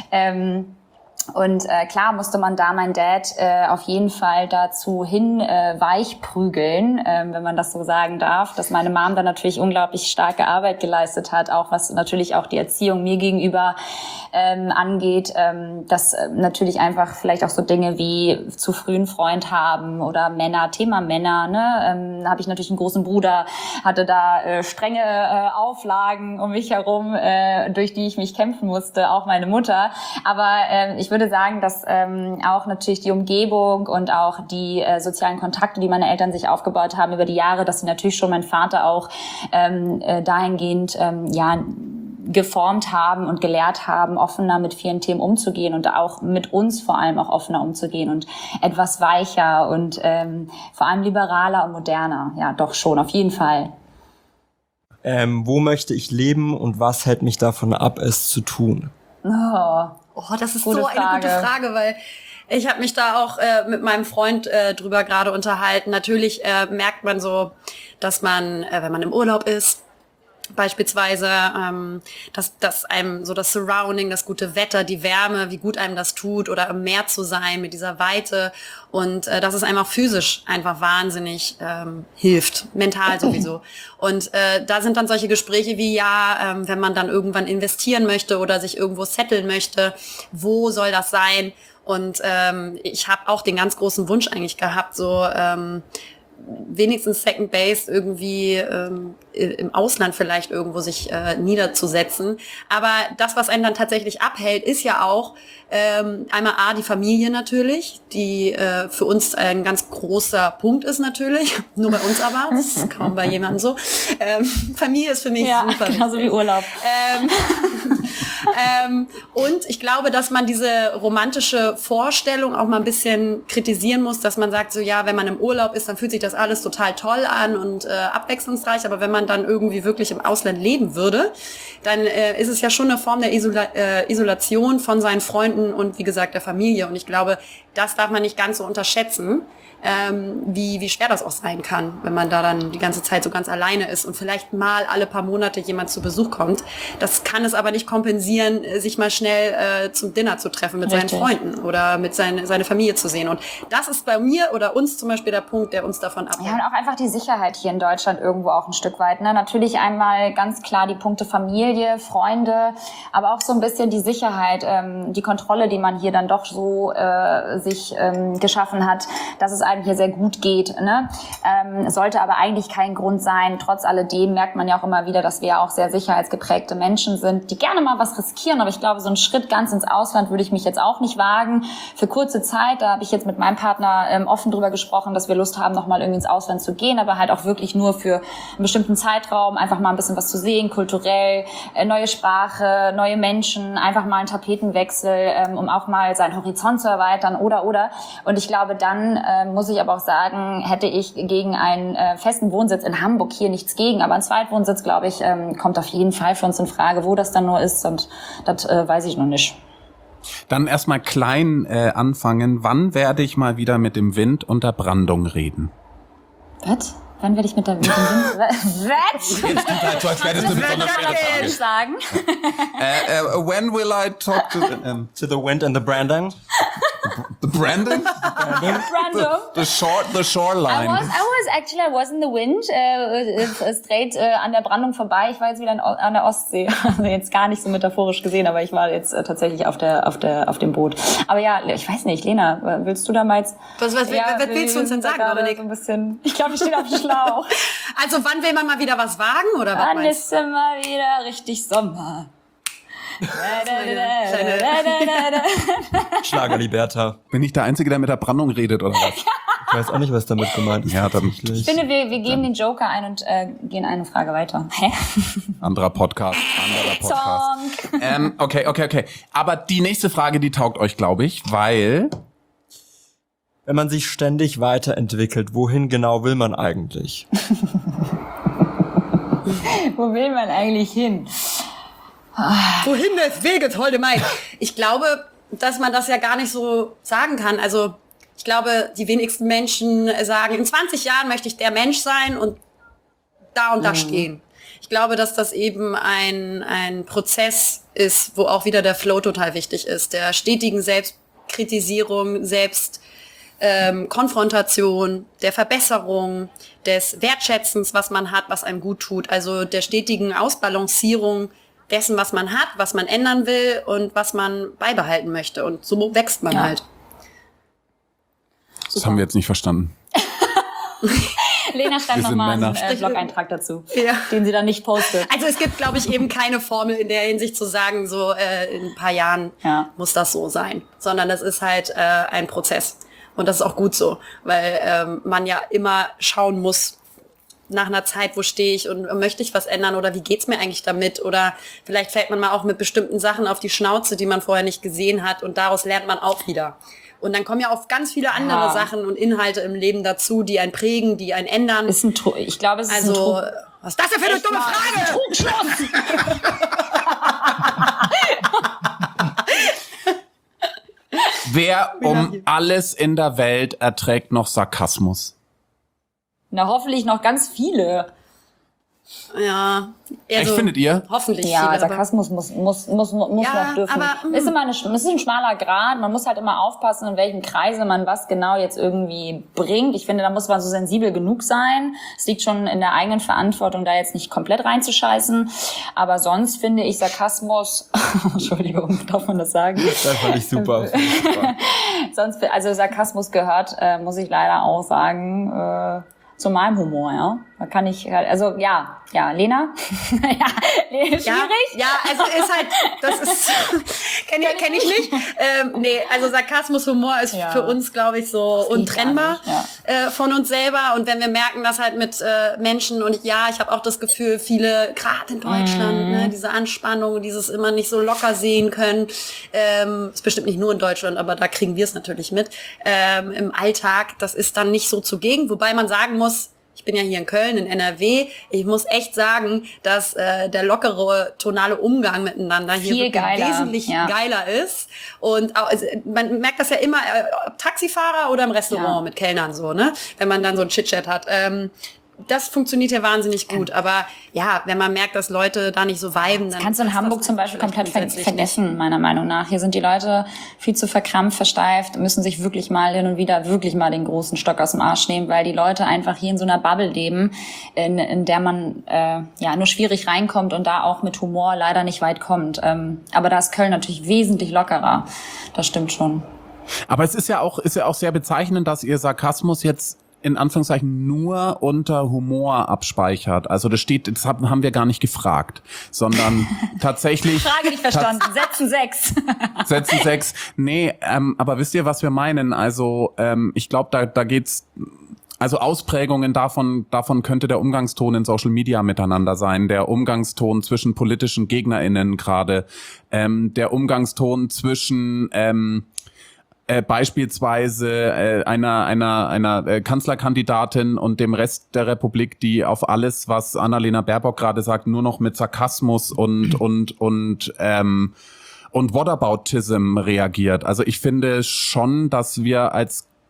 [SPEAKER 1] Und klar musste man da mein Dad auf jeden Fall dazu weichprügeln, wenn man das so sagen darf, dass meine Mom da natürlich unglaublich starke Arbeit geleistet hat, auch was natürlich auch die Erziehung mir gegenüber angeht, dass natürlich einfach vielleicht auch so Dinge wie zu früh einen Freund haben oder Thema Männer, ne, habe ich natürlich einen großen Bruder, hatte da strenge Auflagen um mich herum, durch die ich mich kämpfen musste, auch meine Mutter, aber ich würde sagen, dass auch natürlich die Umgebung und auch die sozialen Kontakte, die meine Eltern sich aufgebaut haben über die Jahre, dass sie natürlich schon meinen Vater auch dahingehend geformt haben und gelehrt haben, offener mit vielen Themen umzugehen und auch mit uns vor allem auch offener umzugehen und etwas weicher und vor allem liberaler und moderner. Ja, doch schon, auf jeden Fall.
[SPEAKER 3] Wo möchte ich leben und was hält mich davon ab, es zu tun?
[SPEAKER 4] Oh, das ist so eine gute Frage, weil ich habe mich da auch mit meinem Freund drüber gerade unterhalten. Natürlich merkt man so, dass man, wenn man im Urlaub ist, beispielsweise, dass einem so das Surrounding, das gute Wetter, die Wärme, wie gut einem das tut, oder im Meer zu sein mit dieser Weite, und dass es einem auch physisch einfach wahnsinnig hilft, mental sowieso. Und da sind dann solche Gespräche wie, wenn man dann irgendwann investieren möchte oder sich irgendwo setteln möchte, wo soll das sein? Und ich habe auch den ganz großen Wunsch eigentlich gehabt, so wenigstens Second Base irgendwie im Ausland vielleicht irgendwo sich niederzusetzen. Aber das, was einen dann tatsächlich abhält, ist ja auch einmal die Familie natürlich, die für uns ein ganz großer Punkt ist natürlich. Nur bei uns aber, das ist kaum bei jemandem so. Familie ist für mich super wichtig.
[SPEAKER 1] Genauso wie Urlaub.
[SPEAKER 4] Und ich glaube, dass man diese romantische Vorstellung auch mal ein bisschen kritisieren muss, dass man sagt, so wenn man im Urlaub ist, dann fühlt sich das alles total toll an und abwechslungsreich, aber wenn man dann irgendwie wirklich im Ausland leben würde, dann ist es ja schon eine Form der Isolation von seinen Freunden und wie gesagt der Familie, und ich glaube, das darf man nicht ganz so unterschätzen, wie schwer das auch sein kann, wenn man da dann die ganze Zeit so ganz alleine ist und vielleicht mal alle paar Monate jemand zu Besuch kommt. Das kann es aber nicht kompensieren, sich mal schnell zum Dinner zu treffen mit seinen Freunden oder mit seine Familie zu sehen. Und das ist bei mir oder uns zum Beispiel der Punkt, der uns davon abhält.
[SPEAKER 1] Ja, und auch einfach die Sicherheit hier in Deutschland irgendwo auch ein Stück weit. Ne? Natürlich einmal ganz klar die Punkte Familie, Freunde, aber auch so ein bisschen die Sicherheit, die Kontrolle, die man hier dann doch so sich geschaffen hat, dass es einem hier sehr gut geht. Ne? Sollte aber eigentlich kein Grund sein. Trotz alledem merkt man ja auch immer wieder, dass wir auch sehr sicherheitsgeprägte Menschen sind, die gerne mal was riskieren. Aber ich glaube, so einen Schritt ganz ins Ausland würde ich mich jetzt auch nicht wagen. Für kurze Zeit, da habe ich jetzt mit meinem Partner offen drüber gesprochen, dass wir Lust haben, nochmal irgendwie ins Ausland zu gehen, aber halt auch wirklich nur für einen bestimmten Zeitraum, einfach mal ein bisschen was zu sehen, kulturell, neue Sprache, neue Menschen, einfach mal einen Tapetenwechsel, um auch mal seinen Horizont zu erweitern oder. Und ich glaube, dann muss ich aber auch sagen, hätte ich gegen einen festen Wohnsitz in Hamburg hier nichts gegen, aber ein Zweitwohnsitz, glaube ich, kommt auf jeden Fall für uns in Frage. Wo das dann nur ist, und das weiß ich noch nicht.
[SPEAKER 2] Dann erstmal klein anfangen. Wann werde ich mal wieder mit dem Wind und der Brandung reden?
[SPEAKER 1] Was? Wann werde ich mit dem Wind? Was?
[SPEAKER 2] Jetzt tut halt so, als wäre das eine besonders schwere Frage.
[SPEAKER 1] Sagen.
[SPEAKER 2] When will I talk to
[SPEAKER 3] the wind and the Brandon?
[SPEAKER 2] the Brandon?
[SPEAKER 1] Random.
[SPEAKER 2] The shoreline.
[SPEAKER 1] I was in the wind, straight an der Brandung vorbei. Ich war jetzt wieder an der Ostsee. Also jetzt gar nicht so metaphorisch gesehen, aber ich war jetzt tatsächlich auf dem Boot. Aber ja, ich weiß nicht, Lena, willst du da mal jetzt...
[SPEAKER 4] Was willst du uns denn sagen, Dominik?
[SPEAKER 1] So ein bisschen, ich glaube, ich stehe auf dem Schlauch.
[SPEAKER 4] Also wann will man mal wieder was wagen, oder was
[SPEAKER 1] Wann
[SPEAKER 4] meinst
[SPEAKER 1] ist mal wieder richtig Sommer?
[SPEAKER 3] Schlager Liberta.
[SPEAKER 2] Bin ich der Einzige, der mit der Brandung redet, oder was?
[SPEAKER 3] Ich weiß auch nicht, was damit gemeint ist.
[SPEAKER 2] Ja, dann
[SPEAKER 1] Ich finde, wir geben den Joker ein und gehen eine Frage weiter. Hä?
[SPEAKER 2] anderer Podcast.
[SPEAKER 1] Song.
[SPEAKER 2] Okay. Aber die nächste Frage, die taugt euch, glaube ich, weil...
[SPEAKER 3] Wenn man sich ständig weiterentwickelt, wohin genau will man eigentlich?
[SPEAKER 1] Wo will man eigentlich hin?
[SPEAKER 4] Wohin des Weges, holde Maid? Ich glaube, dass man das ja gar nicht so sagen kann. Also ich glaube, die wenigsten Menschen sagen, in 20 Jahren möchte ich der Mensch sein und da stehen. Ich glaube, dass das eben ein Prozess ist, wo auch wieder der Flow total wichtig ist. Der stetigen Selbstkritisierung, Konfrontation, der Verbesserung, des Wertschätzens, was man hat, was einem gut tut. Also der stetigen Ausbalancierung dessen, was man hat, was man ändern will und was man beibehalten möchte. Und so wächst man halt.
[SPEAKER 2] Das haben wir jetzt nicht verstanden.
[SPEAKER 1] Lena schreibt nochmal einen Blog-Eintrag dazu, den sie dann nicht postet.
[SPEAKER 4] Also es gibt, glaube ich, eben keine Formel in der Hinsicht zu sagen, so in ein paar Jahren muss das so sein. Sondern das ist halt ein Prozess. Und das ist auch gut so, weil man ja immer schauen muss, nach einer Zeit, wo stehe ich und möchte ich was ändern oder wie geht's mir eigentlich damit? Oder vielleicht fällt man mal auch mit bestimmten Sachen auf die Schnauze, die man vorher nicht gesehen hat und daraus lernt man auch wieder. Und dann kommen ja auch ganz viele andere Sachen und Inhalte im Leben dazu, die einen prägen, die einen ändern.
[SPEAKER 1] Ich glaube, es ist ein Trug.
[SPEAKER 4] Was ist das denn für eine dumme Frage?
[SPEAKER 1] Trugschluss!
[SPEAKER 2] Wer um alles in der Welt erträgt noch Sarkasmus?
[SPEAKER 1] Na, hoffentlich noch ganz viele.
[SPEAKER 4] Ja.
[SPEAKER 2] Echt, findet ihr?
[SPEAKER 4] Hoffentlich.
[SPEAKER 1] Ja,
[SPEAKER 4] viele,
[SPEAKER 1] Sarkasmus muss noch dürfen. Ist ein schmaler Grat. Man muss halt immer aufpassen, in welchem Kreise man was genau jetzt irgendwie bringt. Ich finde, da muss man so sensibel genug sein. Es liegt schon in der eigenen Verantwortung, da jetzt nicht komplett reinzuscheißen. Aber sonst finde ich Sarkasmus, Entschuldigung, darf man das sagen?
[SPEAKER 3] Das fand ich super.
[SPEAKER 1] Also Sarkasmus gehört, muss ich leider auch sagen, zu meinem Humor, ja. Da kann ich, also ja, Lena? Schwierig?
[SPEAKER 4] Ja, also ist halt, das ist, kenn ich nicht. Nee, also Sarkasmus, Humor ist für uns, glaube ich, so untrennbar von uns selber. Und wenn wir merken, dass halt mit Menschen, und ich habe auch das Gefühl, viele, gerade in Deutschland, ne, diese Anspannung, dieses immer nicht so locker sehen können, ist bestimmt nicht nur in Deutschland, aber da kriegen wir es natürlich mit, im Alltag, das ist dann nicht so zugegen, wobei man sagen muss, ich bin ja hier in Köln, in NRW. Ich muss echt sagen, dass der lockere, tonale Umgang miteinander hier wesentlich geiler ist. Und auch, also, man merkt das ja immer, ob Taxifahrer oder im Restaurant mit Kellnern so, ne? Wenn man dann so ein Chit-Chat hat. Das funktioniert ja wahnsinnig gut. Aber ja, wenn man merkt, dass Leute da nicht so viben, dann...
[SPEAKER 1] Das kannst du in Hamburg zum Beispiel komplett vergessen, meiner Meinung nach. Hier sind die Leute viel zu verkrampft, versteift, müssen sich wirklich mal hin und wieder wirklich mal den großen Stock aus dem Arsch nehmen, weil die Leute einfach hier in so einer Bubble leben, in der man nur schwierig reinkommt und da auch mit Humor leider nicht weit kommt. Aber da ist Köln natürlich wesentlich lockerer. Das stimmt schon.
[SPEAKER 2] Aber es ist ja auch sehr bezeichnend, dass ihr Sarkasmus jetzt in Anführungszeichen nur unter Humor abspeichert. Also das haben wir gar nicht gefragt, sondern tatsächlich...
[SPEAKER 1] Frage nicht verstanden. Sätzen 6.
[SPEAKER 2] Sätzen 6. Nee, aber wisst ihr, was wir meinen? Also ich glaube, da geht's... Also Ausprägungen davon könnte der Umgangston in Social Media miteinander sein, der Umgangston zwischen politischen GegnerInnen gerade, der Umgangston zwischen... beispielsweise einer Kanzlerkandidatin und dem Rest der Republik, die auf alles, was Annalena Baerbock gerade sagt, nur noch mit Sarkasmus und Whataboutism reagiert. Also ich finde schon, dass wir als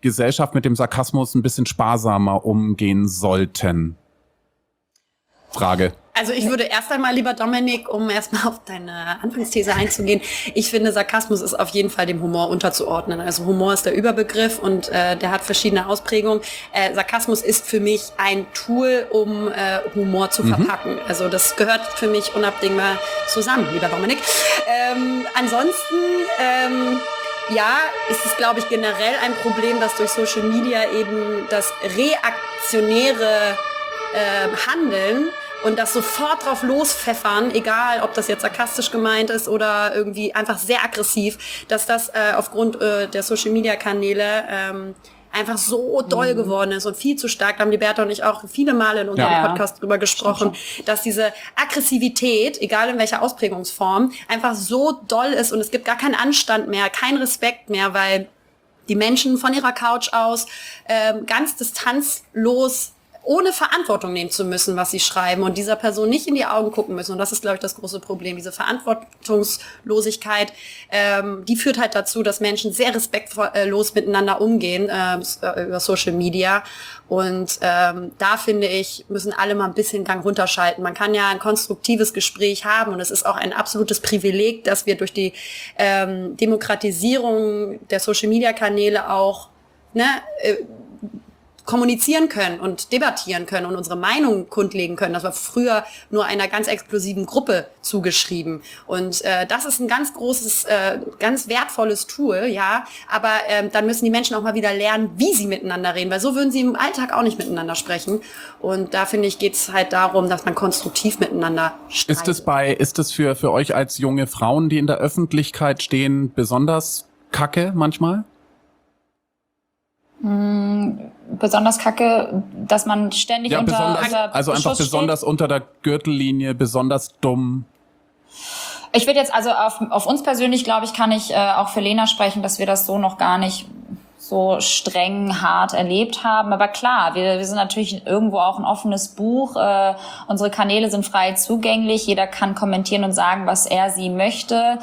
[SPEAKER 2] Gesellschaft mit dem Sarkasmus ein bisschen sparsamer umgehen sollten? Frage.
[SPEAKER 4] Also ich würde erst einmal, lieber Dominik, um erstmal auf deine Anfangsthese einzugehen, ich finde, Sarkasmus ist auf jeden Fall dem Humor unterzuordnen. Also Humor ist der Überbegriff und der hat verschiedene Ausprägungen. Sarkasmus ist für mich ein Tool, um Humor zu verpacken. Also das gehört für mich unabdingbar zusammen, lieber Dominik. Ansonsten... ja, ist es, glaube ich, generell ein Problem, dass durch Social Media eben das reaktionäre Handeln und das sofort drauf lospfeffern, egal ob das jetzt sarkastisch gemeint ist oder irgendwie einfach sehr aggressiv, dass das aufgrund der Social-Media-Kanäle einfach so doll geworden ist und viel zu stark. Da haben Liberta und ich auch viele Male in unserem Podcast drüber gesprochen, dass diese Aggressivität, egal in welcher Ausprägungsform, einfach so doll ist und es gibt gar keinen Anstand mehr, keinen Respekt mehr, weil die Menschen von ihrer Couch aus ganz distanzlos ohne Verantwortung nehmen zu müssen, was sie schreiben und dieser Person nicht in die Augen gucken müssen. Und das ist, glaube ich, das große Problem. Diese Verantwortungslosigkeit, die führt halt dazu, dass Menschen sehr respektlos miteinander umgehen über Social Media. Und da, finde ich, müssen alle mal ein bisschen Gang runterschalten. Man kann ja ein konstruktives Gespräch haben und es ist auch ein absolutes Privileg, dass wir durch die Demokratisierung der Social-Media-Kanäle auch kommunizieren können und debattieren können und unsere Meinung kundlegen können. Das war früher nur einer ganz exklusiven Gruppe zugeschrieben. Und das ist ein ganz großes, ganz wertvolles Tool, ja. Aber dann müssen die Menschen auch mal wieder lernen, wie sie miteinander reden, weil so würden sie im Alltag auch nicht miteinander sprechen. Und da, finde ich, geht es halt darum, dass man konstruktiv miteinander streitet.
[SPEAKER 2] Ist es für euch als junge Frauen, die in der Öffentlichkeit stehen, besonders kacke manchmal?
[SPEAKER 1] Besonders kacke, dass man ständig unter
[SPEAKER 2] einfach besonders unter der Gürtellinie, besonders dumm.
[SPEAKER 1] Ich würde jetzt also auf uns persönlich, glaube ich, kann ich auch für Lena sprechen, dass wir das so noch gar nicht so streng hart erlebt haben. Aber klar, wir sind natürlich irgendwo auch ein offenes Buch. Unsere Kanäle sind frei zugänglich. Jeder kann kommentieren und sagen, was sie möchte.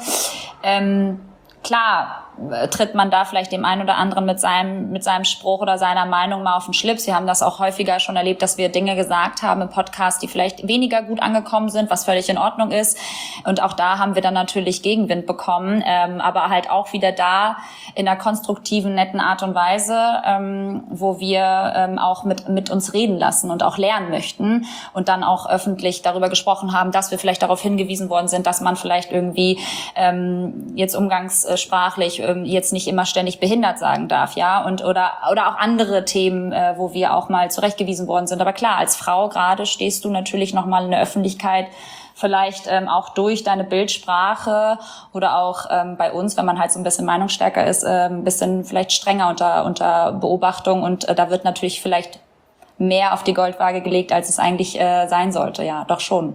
[SPEAKER 1] Klar tritt man da vielleicht dem einen oder anderen mit seinem Spruch oder seiner Meinung mal auf den Schlips. Wir haben das auch häufiger schon erlebt, dass wir Dinge gesagt haben im Podcast, die vielleicht weniger gut angekommen sind, was völlig in Ordnung ist. Und auch da haben wir dann natürlich Gegenwind bekommen, aber halt auch wieder da in einer konstruktiven, netten Art und Weise, wo wir auch mit uns reden lassen und auch lernen möchten und dann auch öffentlich darüber gesprochen haben, dass wir vielleicht darauf hingewiesen worden sind, dass man vielleicht irgendwie jetzt umgangssprachlich jetzt nicht immer ständig behindert sagen darf, ja, und oder auch andere Themen, wo wir auch mal zurechtgewiesen worden sind. Aber klar, als Frau gerade stehst du natürlich noch mal in der Öffentlichkeit, vielleicht auch durch deine Bildsprache oder auch bei uns, wenn man halt so ein bisschen meinungsstärker ist, ein bisschen vielleicht strenger unter Beobachtung und da wird natürlich vielleicht mehr auf die Goldwaage gelegt, als es eigentlich sein sollte, ja, doch schon.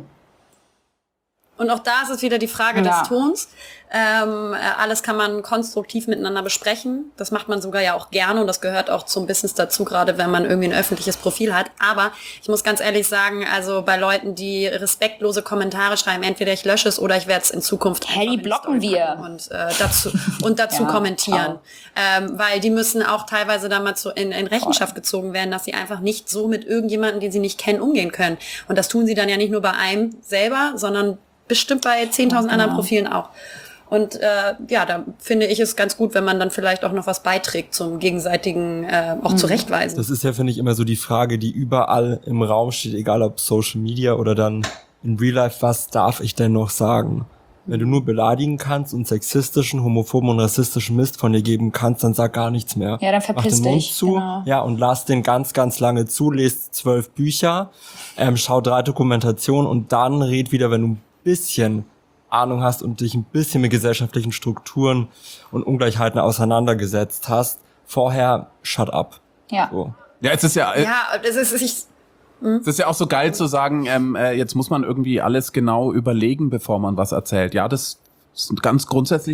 [SPEAKER 4] Und auch da ist es wieder die Frage des Tons. Alles kann man konstruktiv miteinander besprechen. Das macht man sogar ja auch gerne und das gehört auch zum Business dazu, gerade wenn man irgendwie ein öffentliches Profil hat. Aber ich muss ganz ehrlich sagen, also bei Leuten, die respektlose Kommentare schreiben, entweder ich lösche es oder ich werde es in Zukunft
[SPEAKER 1] die blocken wir.
[SPEAKER 4] Und dazu kommentieren. Weil die müssen auch teilweise da mal in Rechenschaft gezogen werden, dass sie einfach nicht so mit irgendjemandem, den sie nicht kennen, umgehen können. Und das tun sie dann ja nicht nur bei einem selber, sondern bestimmt bei 10.000 anderen Profilen auch. Und da finde ich es ganz gut, wenn man dann vielleicht auch noch was beiträgt zum gegenseitigen auch Zurechtweisen.
[SPEAKER 3] Das ist ja, finde ich, immer so die Frage, die überall im Raum steht, egal ob Social Media oder dann in Real Life, was darf ich denn noch sagen? Wenn du nur beleidigen kannst und sexistischen, homophoben und rassistischen Mist von dir geben kannst, dann sag gar nichts mehr.
[SPEAKER 1] Ja, dann verpiss
[SPEAKER 3] dich. Mach den Mund
[SPEAKER 1] dich,
[SPEAKER 3] zu,
[SPEAKER 1] genau.
[SPEAKER 3] Ja, und lass den ganz, ganz lange zu, lest 12 Bücher, schau 3 Dokumentationen und dann red wieder, wenn du ein bisschen Ahnung hast und dich ein bisschen mit gesellschaftlichen Strukturen und Ungleichheiten auseinandergesetzt hast. Vorher, shut up.
[SPEAKER 1] Ja.
[SPEAKER 3] So.
[SPEAKER 2] Ja, es ist ja...
[SPEAKER 4] Es
[SPEAKER 2] ist ja auch so geil zu sagen, jetzt muss man irgendwie alles genau überlegen, bevor man was erzählt. Ja, das ist ganz grundsätzlich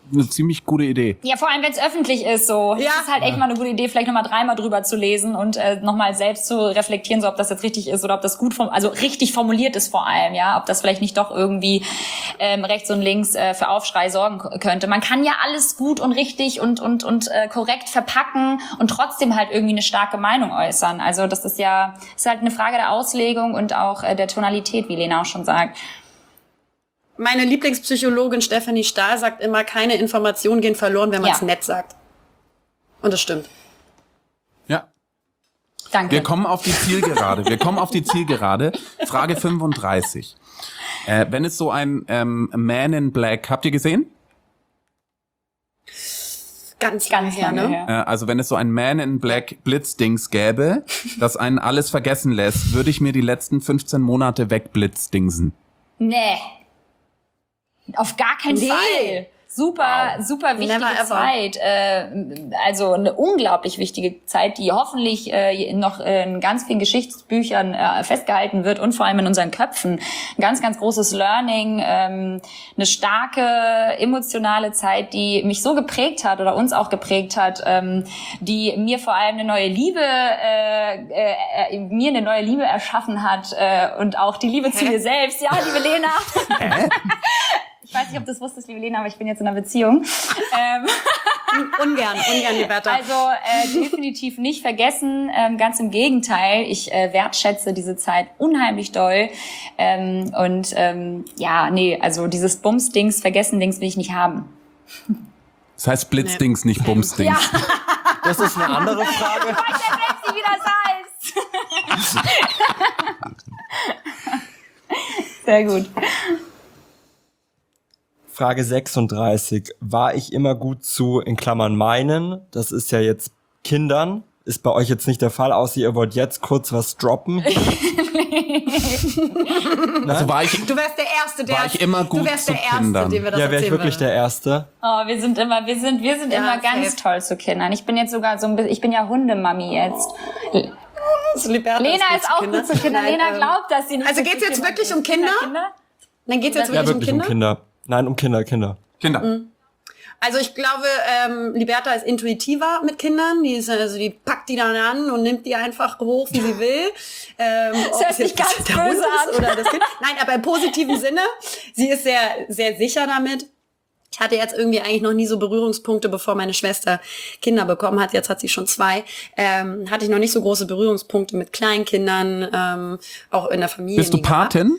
[SPEAKER 2] eine ziemlich gute Idee.
[SPEAKER 1] Ja, vor allem, wenn es öffentlich ist, so.
[SPEAKER 4] Ja.
[SPEAKER 1] Es ist halt echt mal eine gute Idee, vielleicht nochmal 3-mal drüber zu lesen und nochmal selbst zu reflektieren, so ob das jetzt richtig ist oder ob das gut also richtig formuliert ist vor allem, ja. Ob das vielleicht nicht doch irgendwie rechts und links für Aufschrei sorgen könnte. Man kann ja alles gut und richtig und korrekt verpacken und trotzdem halt irgendwie eine starke Meinung äußern. Also das ist halt eine Frage der Auslegung und auch der Tonalität, wie Lena auch schon sagt.
[SPEAKER 4] Meine Lieblingspsychologin Stefanie Stahl sagt immer, keine Informationen gehen verloren, wenn man es nett sagt. Und das stimmt.
[SPEAKER 2] Ja.
[SPEAKER 1] Danke.
[SPEAKER 2] Wir kommen auf die Zielgerade. Frage 35. Wenn es so ein Man in Black, habt ihr gesehen?
[SPEAKER 4] Ganz
[SPEAKER 1] lange
[SPEAKER 4] her.
[SPEAKER 1] her.
[SPEAKER 2] Also wenn es so ein Man in Black Blitzdings gäbe, das einen alles vergessen lässt, würde ich mir die letzten 15 Monate wegblitzdingsen.
[SPEAKER 1] Nee. Auf gar keinen Fall. Super wichtige
[SPEAKER 4] Never ever.
[SPEAKER 1] Zeit. Also eine unglaublich wichtige Zeit, die hoffentlich noch in ganz vielen Geschichtsbüchern festgehalten wird und vor allem in unseren Köpfen. Ein ganz, ganz großes Learning, eine starke emotionale Zeit, die mich so geprägt hat oder uns auch geprägt hat, die mir vor allem eine neue Liebe erschaffen hat und auch die Liebe zu mir selbst. Ja, liebe Lena. Ich weiß nicht, ob du das wusstest, liebe Lena, aber ich bin jetzt in einer Beziehung.
[SPEAKER 4] Ungern, Liberta.
[SPEAKER 1] Also definitiv nicht vergessen, ganz im Gegenteil. Ich wertschätze diese Zeit unheimlich doll. Also dieses Bums-Dings, Vergessen-Dings will ich nicht haben.
[SPEAKER 2] Das heißt Blitzdings, nicht Bumsdings.
[SPEAKER 1] Ja.
[SPEAKER 3] Das ist eine andere Frage.
[SPEAKER 1] Ich weiß ja selbst nicht, wie das heißt. Sehr gut.
[SPEAKER 3] Frage 36. War ich immer gut zu, in Klammern meinen, das ist ja jetzt Kindern, ist bei euch jetzt nicht der Fall, außer ihr wollt jetzt kurz was droppen?
[SPEAKER 2] Also war ich,
[SPEAKER 4] Du wärst der Erste,
[SPEAKER 2] war ich immer gut zu Kindern?
[SPEAKER 4] dem wir das
[SPEAKER 3] Ja, wäre ich
[SPEAKER 4] erzählen
[SPEAKER 3] wirklich der Erste?
[SPEAKER 1] Oh, wir sind immer ganz
[SPEAKER 4] safe.
[SPEAKER 1] toll zu Kindern. Ich bin jetzt sogar ich bin ja Hundemami jetzt. Lena ist auch gut zu Kindern. Lena glaubt, dass sie nicht
[SPEAKER 4] Also
[SPEAKER 1] gut
[SPEAKER 4] geht's
[SPEAKER 1] zu
[SPEAKER 4] jetzt
[SPEAKER 1] Kindern
[SPEAKER 4] wirklich
[SPEAKER 1] ist.
[SPEAKER 4] um Kinder? Dann geht's jetzt
[SPEAKER 3] Ja,
[SPEAKER 4] wirklich
[SPEAKER 3] wirklich um Kinder. Nein, um Kinder.
[SPEAKER 2] Kinder.
[SPEAKER 4] Also ich glaube, Liberta ist intuitiver mit Kindern. Die packt die dann an und nimmt die einfach hoch, wie sie will.
[SPEAKER 1] Das hört sich ganz
[SPEAKER 4] der Hund
[SPEAKER 1] böse
[SPEAKER 4] ist oder das Kind. Nein, aber im positiven Sinne. Sie ist sehr, sehr sicher damit. Ich hatte jetzt irgendwie eigentlich noch nie so Berührungspunkte, bevor meine Schwester Kinder bekommen hat. Jetzt hat sie schon 2. Hatte ich noch nicht so große Berührungspunkte mit Kleinkindern, auch in der Familie.
[SPEAKER 2] Bist du Patin?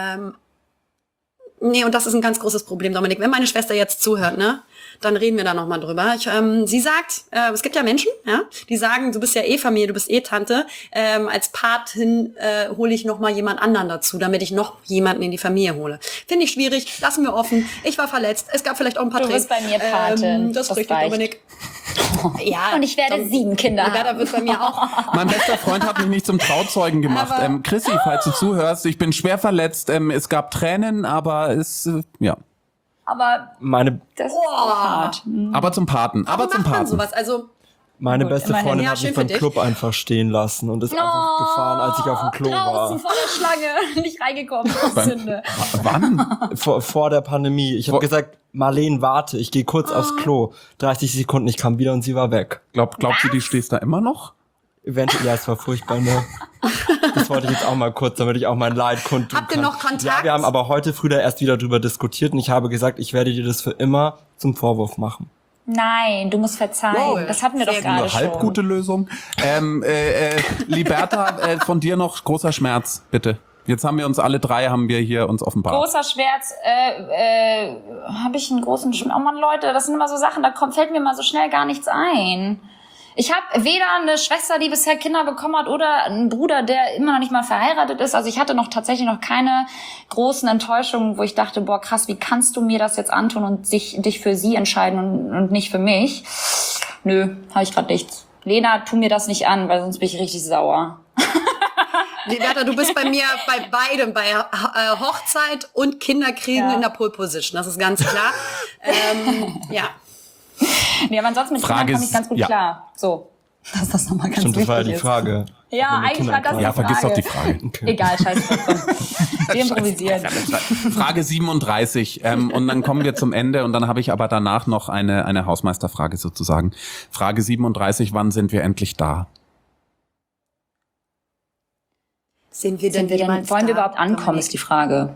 [SPEAKER 4] Nee, und das ist ein ganz großes Problem, Dominik. Wenn meine Schwester jetzt zuhört, ne, dann reden wir da nochmal drüber. Sie sagt, es gibt ja Menschen, ja, die sagen, du bist ja Familie, du bist Tante. Als Patin hole ich nochmal jemand anderen dazu, damit ich noch jemanden in die Familie hole. Finde ich schwierig, lassen wir offen. Ich war verletzt, es gab vielleicht auch ein paar
[SPEAKER 1] Du bist bei mir Patin.
[SPEAKER 4] Das
[SPEAKER 1] Das
[SPEAKER 4] richtig,
[SPEAKER 1] reicht.
[SPEAKER 4] Dominik. Ja,
[SPEAKER 1] Und ich werde 7 Kinder haben.
[SPEAKER 4] Liberta wird bei mir auch.
[SPEAKER 2] Mein bester Freund hat mich nicht zum Trauzeugen gemacht. Chrissy, falls du zuhörst, ich bin schwer verletzt. Es gab Tränen, aber ja.
[SPEAKER 1] Aber das ist hart.
[SPEAKER 2] Aber zum Paten.
[SPEAKER 4] Warum macht man sowas? Also,
[SPEAKER 3] Meine
[SPEAKER 1] Gut,
[SPEAKER 3] beste
[SPEAKER 1] immerhin.
[SPEAKER 3] Freundin
[SPEAKER 4] Ja,
[SPEAKER 3] hat
[SPEAKER 4] schön
[SPEAKER 3] mich
[SPEAKER 4] für
[SPEAKER 3] beim
[SPEAKER 4] dich.
[SPEAKER 3] Club einfach stehen lassen und ist einfach gefahren, als ich auf dem Klo
[SPEAKER 1] draußen
[SPEAKER 3] war.
[SPEAKER 1] vor der Schlange, nicht reingekommen. Sünde.
[SPEAKER 2] Wann?
[SPEAKER 3] Vor der Pandemie. Ich habe gesagt, Marleen, warte, ich gehe kurz aufs Klo. 30 Sekunden, ich kam wieder und sie war weg.
[SPEAKER 2] Glaubt sie, die stehst da immer noch?
[SPEAKER 3] Eventuell, ja, es war furchtbar, ne? Das wollte ich jetzt auch mal kurz, damit ich auch mein Leid kundtun
[SPEAKER 4] Habt ihr
[SPEAKER 3] kann.
[SPEAKER 4] noch Kontakt?
[SPEAKER 3] Ja, wir haben aber heute früh da erst wieder drüber diskutiert und ich habe gesagt, ich werde dir das für immer zum Vorwurf machen.
[SPEAKER 1] Nein, du musst verzeihen.
[SPEAKER 4] Wow,
[SPEAKER 1] Das hatten wir doch
[SPEAKER 4] sehr
[SPEAKER 1] gerade
[SPEAKER 2] Eine
[SPEAKER 1] schon.
[SPEAKER 2] halb gute Lösung. Liberta, von dir noch großer Schmerz, bitte. Jetzt haben wir uns alle 3 hier uns offenbart.
[SPEAKER 1] Großer Schmerz, habe ich einen großen Schmerz. Oh Mann, Leute, das sind immer so Sachen, fällt mir mal so schnell gar nichts ein. Ich habe weder eine Schwester, die bisher Kinder bekommen hat, oder einen Bruder, der immer noch nicht mal verheiratet ist. Also ich hatte tatsächlich noch keine großen Enttäuschungen, wo ich dachte, boah, krass, wie kannst du mir das jetzt antun und dich für sie entscheiden und nicht für mich? Nö, habe ich gerade nichts. Lena, tu mir das nicht an, weil sonst bin ich richtig sauer.
[SPEAKER 4] Liberta, du bist bei mir bei beidem, bei Hochzeit und Kinderkriegen in der Pole Position. Das ist ganz klar. Ja.
[SPEAKER 1] Nee, aber ansonsten mit
[SPEAKER 2] Frage
[SPEAKER 1] Kindern komme ich ganz gut
[SPEAKER 2] ja.
[SPEAKER 1] klar. So, dass das nochmal ganz
[SPEAKER 3] Stimmt, das
[SPEAKER 1] wichtig
[SPEAKER 3] war ja die
[SPEAKER 1] ist.
[SPEAKER 3] Frage.
[SPEAKER 1] Ja, eigentlich war das die Frage.
[SPEAKER 2] Ja, vergiss doch die Frage.
[SPEAKER 3] Okay.
[SPEAKER 1] Egal, scheiß drauf. Wir improvisieren.
[SPEAKER 2] Frage 37 und dann kommen wir zum Ende und dann habe ich aber danach noch eine Hausmeisterfrage sozusagen. Frage 37, wann sind wir endlich da?
[SPEAKER 4] Wollen wir
[SPEAKER 1] überhaupt ankommen, ist die Frage.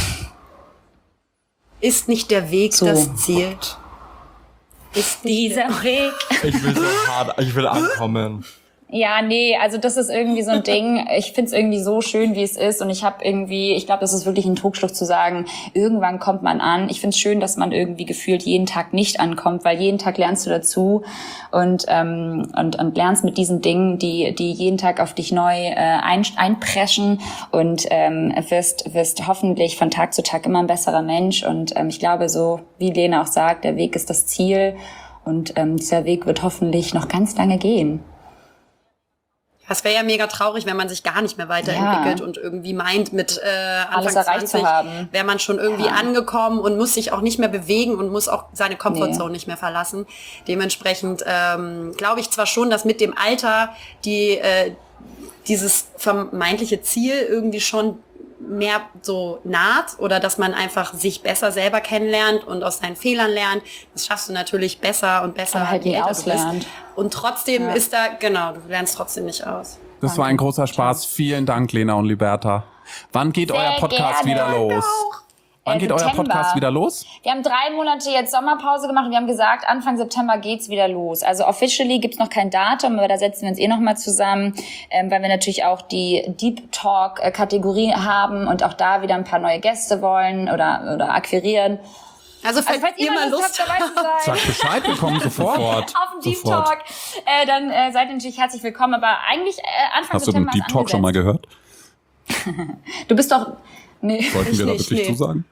[SPEAKER 4] Ist nicht der Weg
[SPEAKER 1] So.
[SPEAKER 4] das Ziel? Ist nicht
[SPEAKER 1] Dieser Weg.
[SPEAKER 3] Ich will ankommen.
[SPEAKER 1] Ja, nee, also das ist irgendwie so ein Ding. Ich find's irgendwie so schön, wie es ist. Und ich glaube, das ist wirklich ein Trugschluss zu sagen, irgendwann kommt man an. Ich find's schön, dass man irgendwie gefühlt jeden Tag nicht ankommt, weil jeden Tag lernst du dazu und lernst mit diesen Dingen, die jeden Tag auf dich neu einpreschen und wirst hoffentlich von Tag zu Tag immer ein besserer Mensch. Und ich glaube, so wie Lena auch sagt, der Weg ist das Ziel und dieser Weg wird hoffentlich noch ganz lange gehen.
[SPEAKER 4] Das wäre ja mega traurig, wenn man sich gar nicht mehr weiterentwickelt und irgendwie meint, mit
[SPEAKER 1] alles
[SPEAKER 4] Anfang
[SPEAKER 1] erreicht
[SPEAKER 4] 20
[SPEAKER 1] zu haben.
[SPEAKER 4] wäre man schon irgendwie angekommen und muss sich auch nicht mehr bewegen und muss auch seine Comfortzone nicht mehr verlassen. Dementsprechend glaube ich zwar schon, dass mit dem Alter dieses vermeintliche Ziel irgendwie schon mehr so naht oder dass man einfach sich besser selber kennenlernt und aus seinen Fehlern lernt. Das schaffst du natürlich besser und besser.
[SPEAKER 1] Aber halt
[SPEAKER 4] je
[SPEAKER 1] nie
[SPEAKER 4] älter du bist.
[SPEAKER 1] auslernt.
[SPEAKER 4] Und trotzdem ist da, genau, du lernst trotzdem nicht aus.
[SPEAKER 2] Das war ein großer Spaß. Vielen Dank, Lena und Liberta. Wann geht euer Podcast wieder los? Wann geht euer
[SPEAKER 1] September.
[SPEAKER 2] Podcast wieder los?
[SPEAKER 1] Wir haben 3 Monate jetzt Sommerpause gemacht und wir haben gesagt, Anfang September geht's wieder los. Also officially gibt's noch kein Datum, aber da setzen wir uns nochmal zusammen, weil wir natürlich auch die Deep Talk Kategorie haben und auch da wieder ein paar neue Gäste wollen oder akquirieren.
[SPEAKER 4] Also falls ihr mal Lust
[SPEAKER 1] habt, dabei zu sein,
[SPEAKER 2] Sagt Bescheid, wir kommen sofort.
[SPEAKER 1] auf den Deep Talk, dann seid ihr natürlich herzlich willkommen. Aber eigentlich Anfang
[SPEAKER 2] Hast du den
[SPEAKER 1] September
[SPEAKER 2] Deep Talk schon mal gehört?
[SPEAKER 1] Du bist doch... Nee.
[SPEAKER 2] Wollten wir da
[SPEAKER 4] nicht,
[SPEAKER 2] wirklich zusagen?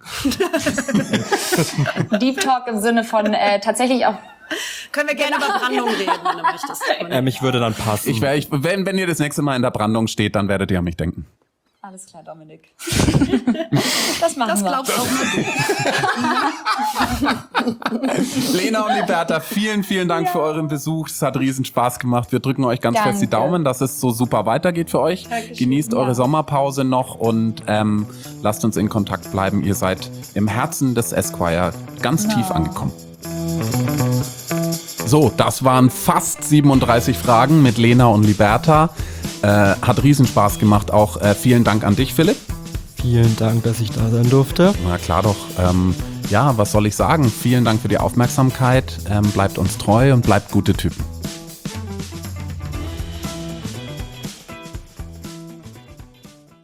[SPEAKER 1] Deep Talk im Sinne von tatsächlich auch...
[SPEAKER 4] Können wir gerne über Brandung reden, wenn du möchtest.
[SPEAKER 3] Ich würde dann passen.
[SPEAKER 2] Wenn ihr das nächste Mal in der Brandung steht, dann werdet ihr an mich denken.
[SPEAKER 1] Alles klar, Dominik. Das machen
[SPEAKER 4] Das
[SPEAKER 1] wir.
[SPEAKER 4] glaubst auch nur du.
[SPEAKER 2] Lena und Liberta, vielen, vielen Dank für euren Besuch. Es hat riesen Spaß gemacht. Wir drücken euch ganz fest die Daumen, dass es so super weitergeht für euch.
[SPEAKER 4] Dankeschön.
[SPEAKER 2] Genießt eure Sommerpause noch und lasst uns in Kontakt bleiben. Ihr seid im Herzen des Esquire ganz tief angekommen. So, das waren fast 37 Fragen mit Lena und Liberta. Hat riesen Spaß gemacht. Auch vielen Dank an dich, Philipp.
[SPEAKER 3] Vielen Dank, dass ich da sein durfte.
[SPEAKER 2] Na klar doch. Ja, was soll ich sagen? Vielen Dank für die Aufmerksamkeit. Bleibt uns treu und bleibt gute Typen.